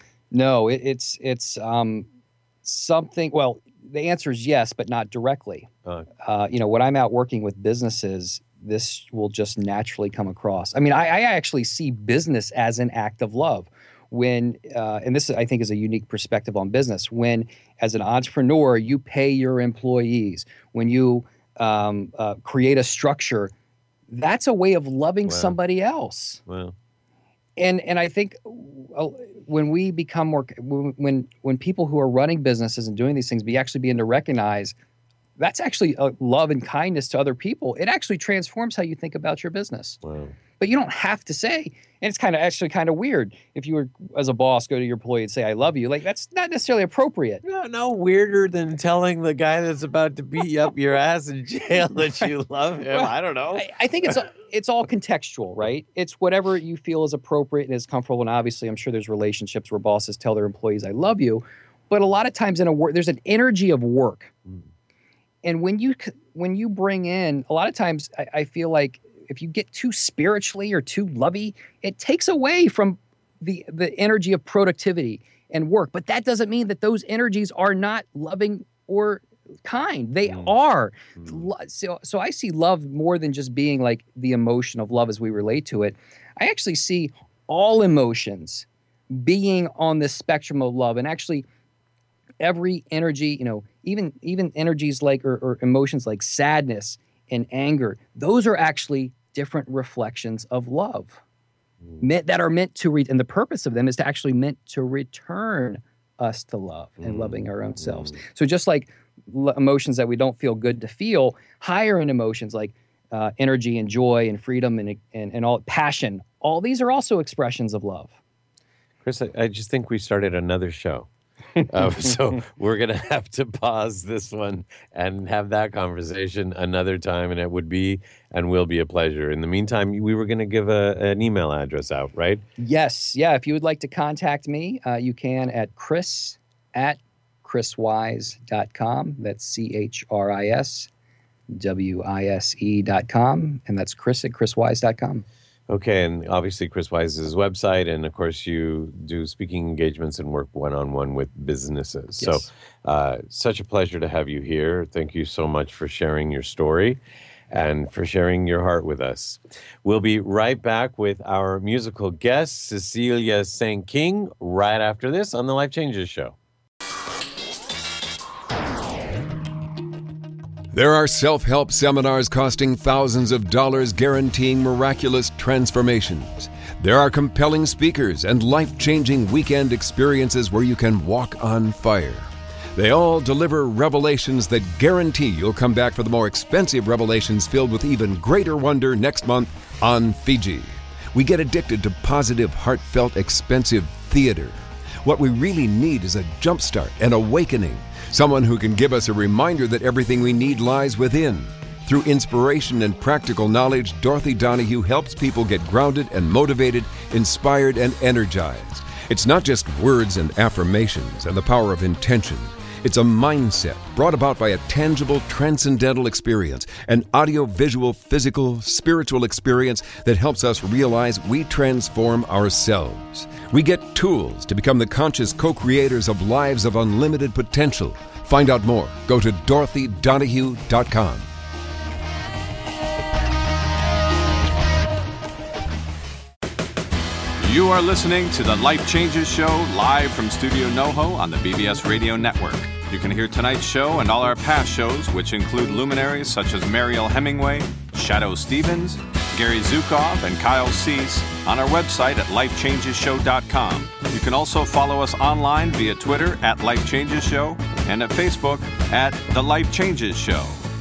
No, it, it's it's um, something. Well, the answer is yes, but not directly. Uh, uh, you know, when I'm out working with businesses, this will just naturally come across. I mean, I, I actually see business as an act of love. When uh, and this I think is a unique perspective on business. When, as an entrepreneur, you pay your employees, when you um, uh, create a structure, that's a way of loving wow. somebody else. Well. And and I think when we become more, when when people who are running businesses and doing these things, we actually begin to recognize that's actually a love and kindness to other people. It actually transforms how you think about your business. Wow. But you don't have to say, and it's kind of actually kind of weird if you were, as a boss, go to your employee and say, I love you. Like, that's not necessarily appropriate. No, no weirder than telling the guy that's about to beat you up your ass in jail that you love him. Well, I don't know. I, I think it's it's all contextual, right? It's whatever you feel is appropriate and is comfortable. And obviously, I'm sure there's relationships where bosses tell their employees, I love you. But a lot of times in a work, there's an energy of work. Mm. And when you when you bring in, a lot of times I, I feel like if you get too spiritually or too lovey, it takes away from the the energy of productivity and work. But that doesn't mean that those energies are not loving or kind. They mm. are. Mm. So, so I see love more than just being like the emotion of love as we relate to it. I actually see all emotions being on the spectrum of love, and actually every energy, you know, even even energies like or, or emotions like sadness and anger, those are actually different reflections of love meant, that are meant to read. And the purpose of them is to actually meant to return us to love and loving our own selves. So just like l- emotions that we don't feel good to feel, higher end emotions like uh, energy and joy and freedom and, and, and all passion, all these are also expressions of love. Chris, I, I just think we started another show. Uh, so we're going to have to pause this one and have that conversation another time, and it would be and will be a pleasure. In the meantime, we were going to give a, an email address out, right? Yes. Yeah. If you would like to contact me, uh, you can at chris at chriswise dot com. That's C H R I S W I S E dot com. And that's Chris at chriswise dot com. Okay, and obviously Chris Wise's website, and of course you do speaking engagements and work one-on-one with businesses. Yes. So uh, such a pleasure to have you here. Thank you so much for sharing your story and for sharing your heart with us. We'll be right back with our musical guest, Cecilia Saint King, right after this on The Life Changes Show. There are self-help seminars costing thousands of dollars guaranteeing miraculous transformations. There are compelling speakers and life-changing weekend experiences where you can walk on fire. They all deliver revelations that guarantee you'll come back for the more expensive revelations filled with even greater wonder next month on Fiji. We get addicted to positive, heartfelt, expensive theater. What we really need is a jumpstart, an awakening. Someone who can give us a reminder that everything we need lies within. Through inspiration and practical knowledge, Dorothy Donahue helps people get grounded and motivated, inspired and energized. It's not just words and affirmations and the power of intention. It's a mindset brought about by a tangible, transcendental experience, an audio-visual, physical, spiritual experience that helps us realize we transform ourselves. We get tools to become the conscious co-creators of lives of unlimited potential. Find out more. Go to dorothy donahue dot com. You are listening to The Life Changes Show live from Studio NoHo on the B B S Radio Network. You can hear tonight's show and all our past shows, which include luminaries such as Mariel Hemingway, Shadow Stevens, Gary Zukoff, and Kyle Cease on our website at life changes show dot com. You can also follow us online via Twitter at Life Changes Show and at Facebook at The Life Changes Show.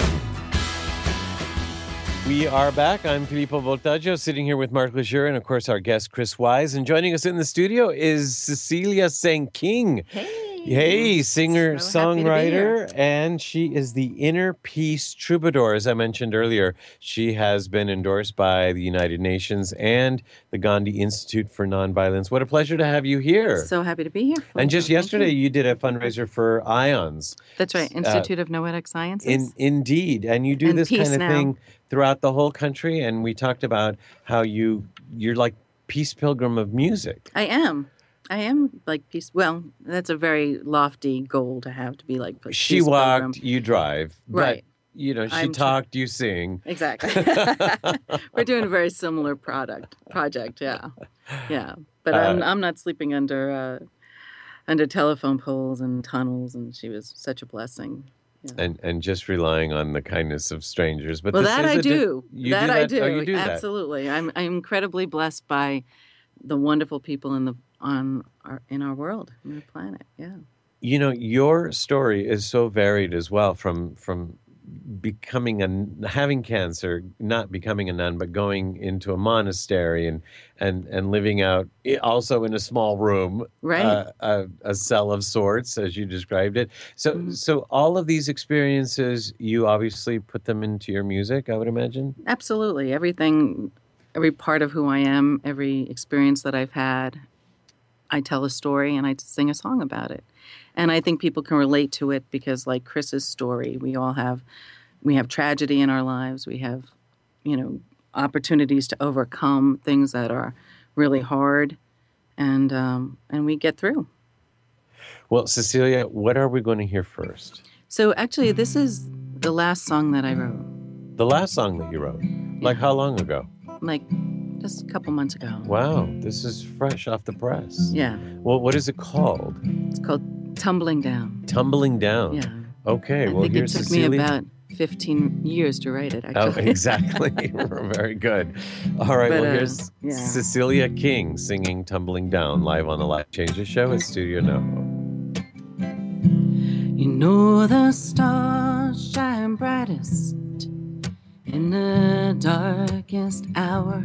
We are back. I'm Filippo Voltaggio, sitting here with Mark Lejeune and, of course, our guest, Chris Wise. And joining us in the studio is Cecilia Saint King. Hey. Hey, singer, So happy to be songwriter, and she is the Inner Peace Troubadour. As I mentioned earlier, she has been endorsed by the United Nations and the Gandhi Institute for Nonviolence. What a pleasure to have you here. So happy to be here. And just Thank yesterday, you. you did a fundraiser for IONS. That's right, Institute of Noetic Sciences. In, indeed, and you do And this Peace kind of Now. thing throughout the whole country. And we talked about how you you're like peace pilgrim of music. I am. I am like peace. Well, that's a very lofty goal to have, to be like peace She pilgrim. walked, you drive, Right. But, you know, she I'm tr- talked, you sing. Exactly. We're doing a very similar product project. Yeah, yeah. But I'm Uh, I'm not sleeping under uh, under telephone poles and tunnels, and she was such a blessing. Yeah. And and just relying on the kindness of strangers. But well, this that is I a di- do. you that do I that? do. Oh, you do that. Absolutely. I'm I'm incredibly blessed by the wonderful people in the on our in our world, in our planet. Yeah. You know, your story is so varied as well, from from becoming a having cancer, not becoming a nun, but going into a monastery and and and living out i- also in a small room, Right. uh, a, a cell of sorts, as you described it. So Mhm. so all of these experiences, you obviously put them into your music, I would imagine. Absolutely. Everything, every part of who I am, every experience that I've had, I tell a story and I sing a song about it. And I think people can relate to it because, like Chris's story, we all have, we have tragedy in our lives. We have, you know, opportunities to overcome things that are really hard, and um, and we get through. Well, Cecilia, what are we going to hear first? So actually, this is the last song that I wrote, The last song that you wrote. Like how long ago? like just a couple months ago. Wow, this is fresh off the press. Yeah, Well, what is it called? it's called Tumbling Down. Tumbling Down. Yeah. Okay, I well, think it here's took Cecilia. me about fifteen years to write it, Oh, actually. exactly. Very good. All right. But, well, uh, here's yeah. Cecilia King singing Tumbling Down live on the Life Changes Show at Studio No. You know the stars shine brightest in the darkest hour.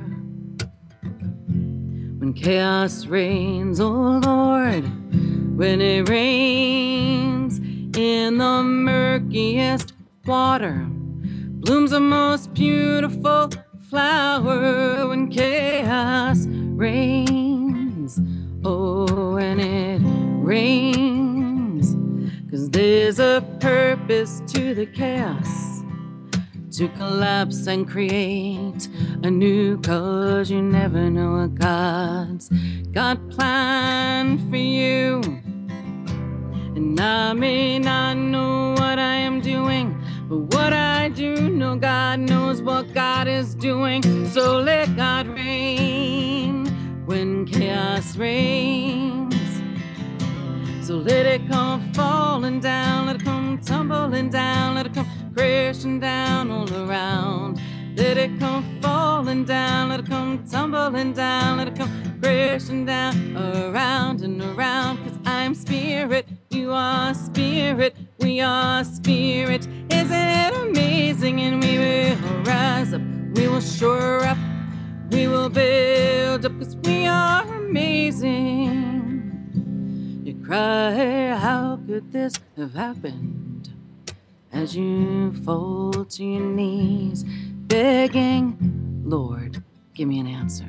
When chaos reigns, oh Lord, when it rains in the murkiest water, blooms the most beautiful flower. When chaos reigns, oh, when it rains, 'cause there's a purpose to the chaos, to collapse and create a new cause. You never know what God's got planned for you. And I may not know what I am doing, but what I do know, God knows what God is doing. So let God reign when chaos reigns. So let it come falling down, let it come tumbling down, let it come crashing down all around. Let it come falling down, let it come tumbling down, let it come crashing down around and around. 'Cause I'm spirit, you are spirit, we are spirit. Isn't it amazing? And we will rise up, we will shore up, we will build up, 'cause we are amazing. You cry, how could this have happened? As you fall to your knees, begging, Lord, give me an answer.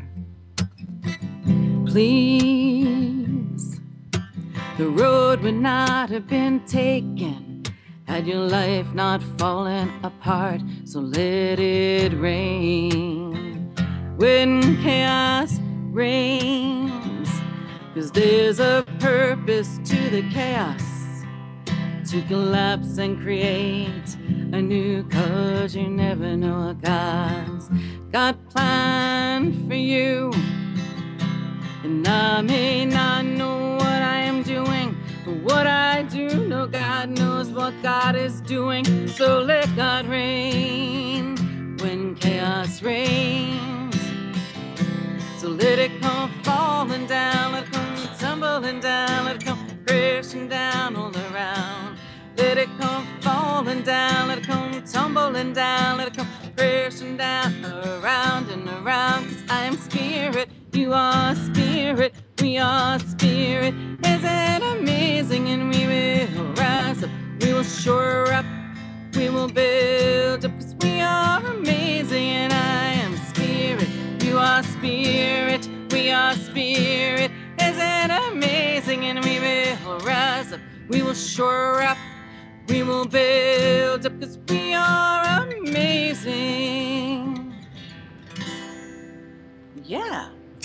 Please, the road would not have been taken had your life not fallen apart. So let it rain when chaos reigns, 'cause there's a purpose to the chaos, to collapse and create a new cause. You never know what God's got planned for you. And I may not know what I am doing, but what I do know, God knows what God is doing. So let God reign when chaos reigns. So let it come falling down, let it come tumbling down, let it come crashing down all around. Let it come falling down, let it come tumbling down, let it come crashing down around and around. 'Cause I am spirit, you are spirit, we are spirit. Isn't it amazing? And we will rise up, we will shore up, we will build up, 'cause we are amazing. And I am spirit, you are spirit, we are spirit. Isn't it amazing? And we will rise up, we will shore up, we will build up, 'cause we are amazing. Yeah.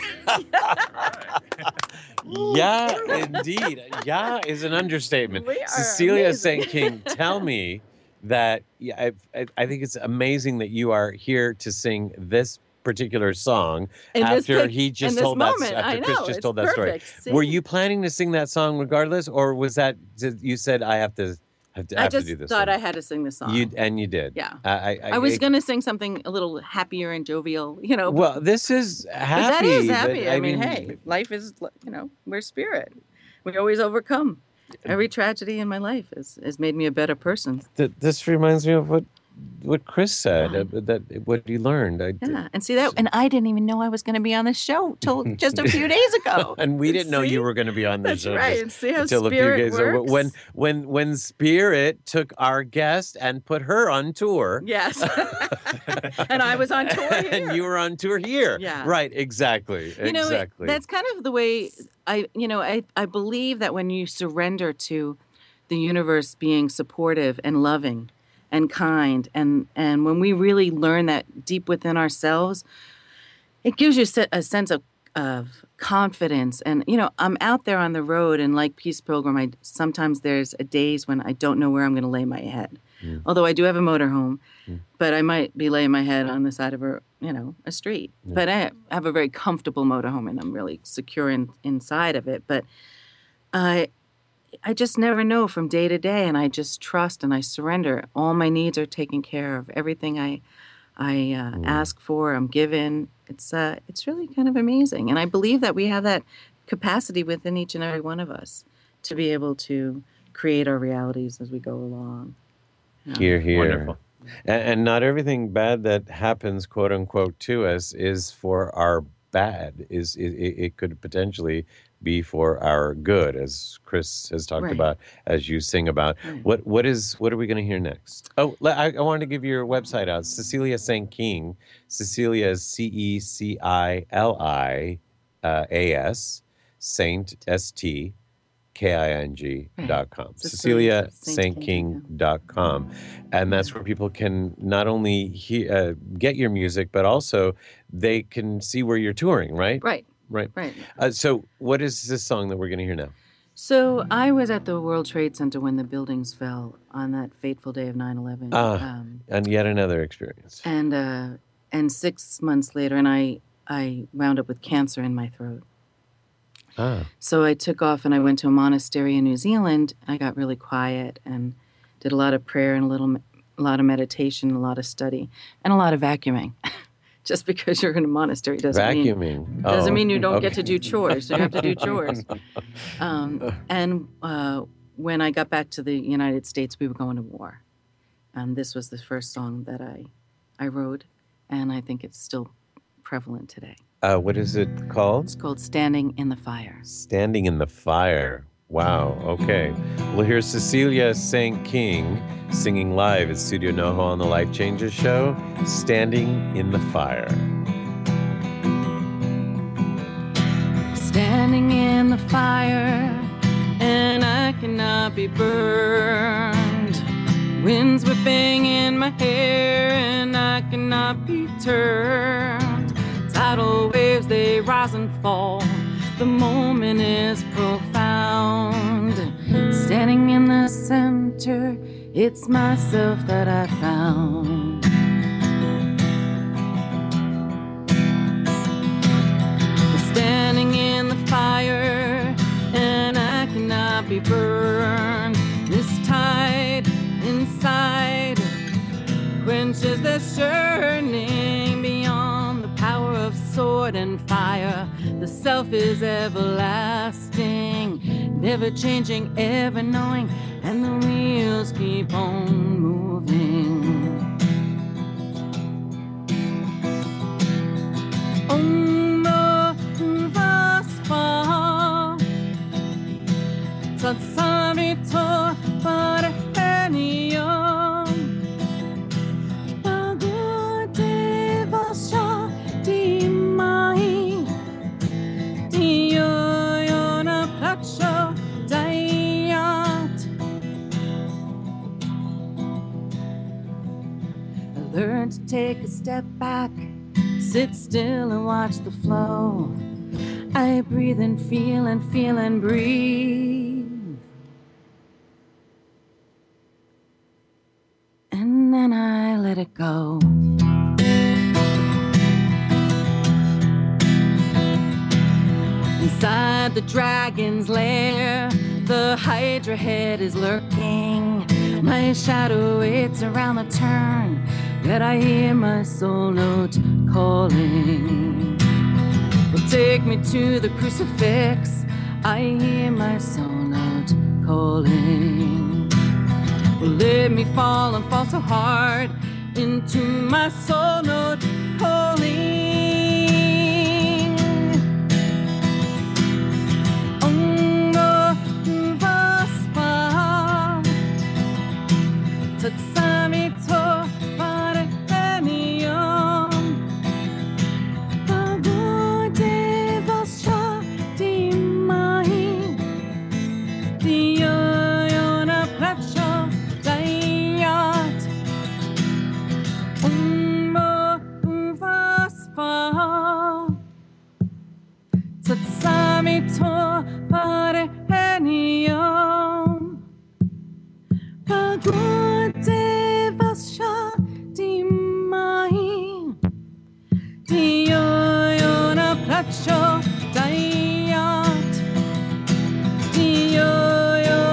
Yeah, indeed. Yeah is an understatement. We are Cecilia amazing. Saint King, tell me that yeah, I, I, I think it's amazing that you are here to sing this particular song In this after pic- he in just this told moment, that after I Chris know, just it's told that perfect. story. Were See? you planning to sing that song regardless, or was that you said I have to have to, I have just to do this? thought one? I had to sing the song. You and you did. Yeah. I, I, I was I- going to sing something a little happier and jovial, you know. Well, this is happy. but that is but, happy. I, mean, hey, life is, you know, we're spirit. We always overcome. Every tragedy in my life has, has made me a better person. th- this reminds me of what what Chris said. Fine. Uh, that what he learned. I, Yeah. And see that, and I didn't even know I was going to be on the show till just a few days ago. And we didn't know See? you were going to be on this That's show right. just And see how until a few spirit days ago. works? When when when Spirit took our guest and put her on tour. Yes. And I was on tour here. And you were on tour here. Yeah. Right, exactly. You know, it- exactly. that's kind of the way I, you know, I, I believe that when you surrender to the universe being supportive and loving and kind, and, and when we really learn that deep within ourselves, it gives you se- a sense of, of confidence. And, you know, I'm out there on the road, and like Peace Pilgrim, I sometimes there's a days when I don't know where I'm going to lay my head. Mm. Although I do have a motorhome, Mm. but I might be laying my head on the side of a, you know, a street. Yeah. But I have a very comfortable motorhome, and I'm really secure in, inside of it. But I, I just never know from day to day, and I just trust and I surrender. All my needs are taken care of. Everything I I uh, Mm. ask for, I'm given. It's uh, it's really kind of amazing, and I believe that we have that capacity within each and every one of us to be able to create our realities as we go along. Yeah. Here, here. Wonderful. And, and not everything bad that happens, quote unquote, to us is for our bad. Is it, it, it could potentially be for our good, as Chris has talked Right. about, as you sing about. Right. What what is what are we going to hear next? Oh, le- I, I wanted to give your website out, Cecilia Saint King. Cecilia is C E C I L I uh, A S, Saint S T K I N G dot com. Cecilia Cecilia Saint Saint King dot com. And that's where people can not only he, uh, get your music, but also they can see where you're touring, right? Right, Right. right. Uh, so, what is this song that we're going to hear now? So I was at the World Trade Center when the buildings fell on that fateful day of nine eleven. Ah. Um, And yet another experience. and uh, and six months later, and I I wound up with cancer in my throat. Ah, So I took off and I went to a monastery in New Zealand. I got really quiet and did a lot of prayer and a little, a lot of meditation, a lot of study, and a lot of vacuuming. Just because you're in a monastery doesn't mean vacuuming. doesn't Oh, mean you don't okay. get to do chores. You have to do chores. Um, and uh, when I got back to the United States, we were going to war, and this was the first song that I I wrote, and I think it's still prevalent today. Uh, what is it called? It's called "Standing in the Fire." Standing in the Fire. Wow. Okay. Well, here's Cecilia Saint King singing live at Studio NoHo on the Life Changes Show, Standing in the Fire. Standing in the fire, and I cannot be burned. Winds whipping in my hair, and I cannot be turned. Tidal waves, they rise and fall. The moment is profound. Standing in the center, it's myself that I found. Standing in the fire, and I cannot be burned. This tide inside quenches this yearning beyond the power of sword and fire. The self is everlasting, never changing, ever knowing, and the wheels keep on moving. Om Vaspa Tatsamito Parheniyam Bhagavate Vasya Dimai Diyoyona Pracho Dayat. I learned to take a step back, sit still and watch the flow. I breathe and feel and feel and breathe. And then I let it go. Inside the dragon's lair, the Hydra head is lurking. My shadow waits around the turn, yet I hear my soul note calling. Well, take me to the crucifix, I hear my soul note calling. Well, let me fall and fall so hard into my soul note calling. Om Vaspa Tatsamito Parheniyam Bhagavate Vasya Dimai Diyoyona Pracho Dayat. Om Vaspa Tatsamito Parheniyam Bhagavate Vasya Dimai よよ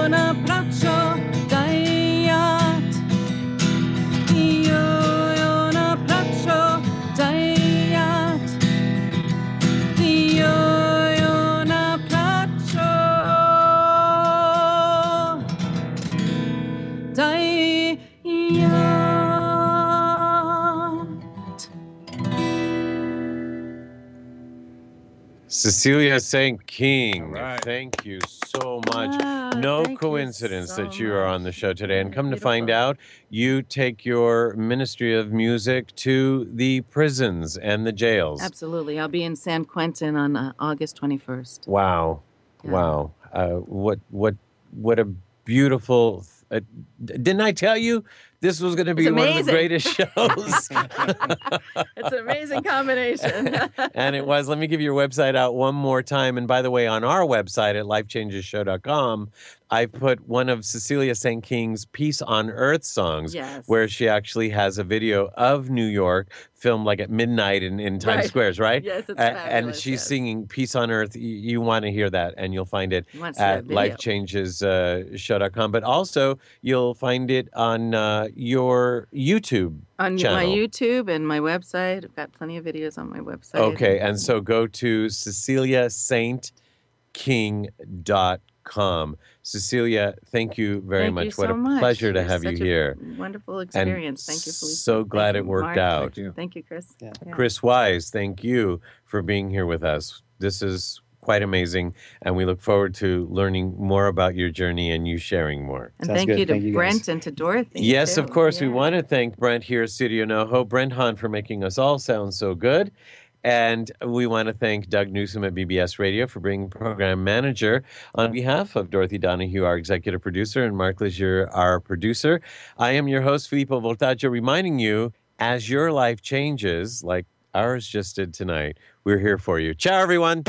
Cecilia Saint King, right. thank you so much. Wow, no thank you coincidence so that you are on the much. show today. And come to Beautiful. find out, you take your ministry of music to the prisons and the jails. Absolutely. I'll be in San Quentin on uh, August twenty-first. Wow. Yeah. Wow. Uh, what, what, what a beautiful. Uh, didn't I tell you this was going to be It's one of the amazing. greatest shows? It's an amazing combination. And it was. Let me give your website out one more time. And by the way, on our website at life changes show dot com, I put one of Cecilia Saint King's Peace on Earth songs, Yes. where she actually has a video of New York filmed like at midnight in, in Times Right. Squares, right? Yes, it's A- And fabulous, she's yes. singing Peace on Earth. You, you want to hear that, and you'll find it You want to see that at video. life changes show dot com. But also, you'll find it on uh, your YouTube On channel. my YouTube and my website. I've got plenty of videos on my website. Okay, and so go to cecilia saint king dot com. Cecilia, thank you very Thank much. you What so a much. pleasure to It was have you such a here. Wonderful And experience. Thank you, Felipe. so glad Thank it you, worked Mark. out. Thank you. Thank you, Chris. Yeah. Yeah. Chris Wise, thank you for being here with us. This is quite amazing, and we look forward to learning more about your journey and you sharing more. And Sounds thank good. you to Thank you, guys. Brent and to Dorothy. Yes, too. of course. We Yeah. want to thank Brent here at Studio NoHo, Brent Hahn, for making us all sound so good. And we want to thank Doug Newsom at B B S Radio for being program manager. On behalf of Dorothy Donahue, our executive producer, and Mark Legier, our producer, I am your host, Filippo Voltaggio, reminding you, as your life changes, like ours just did tonight, we're here for you. Ciao, everyone.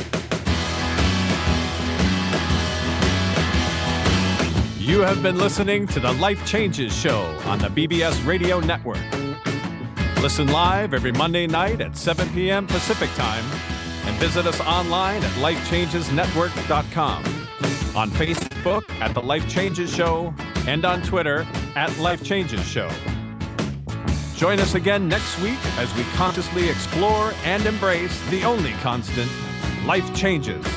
You have been listening to the Life Changes Show on the B B S Radio Network. Listen live every Monday night at seven p.m. Pacific Time and visit us online at life changes network dot com, on Facebook at The Life Changes Show, and on Twitter at Life Changes Show. Join us again next week as we consciously explore and embrace the only constant, life changes.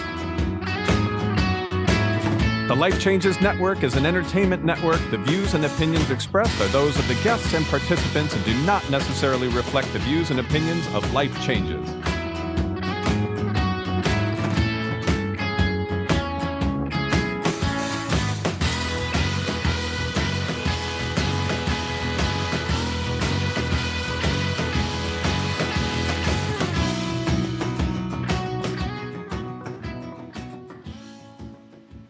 The Life Changes Network is an entertainment network. The views and opinions expressed are those of the guests and participants and do not necessarily reflect the views and opinions of Life Changes.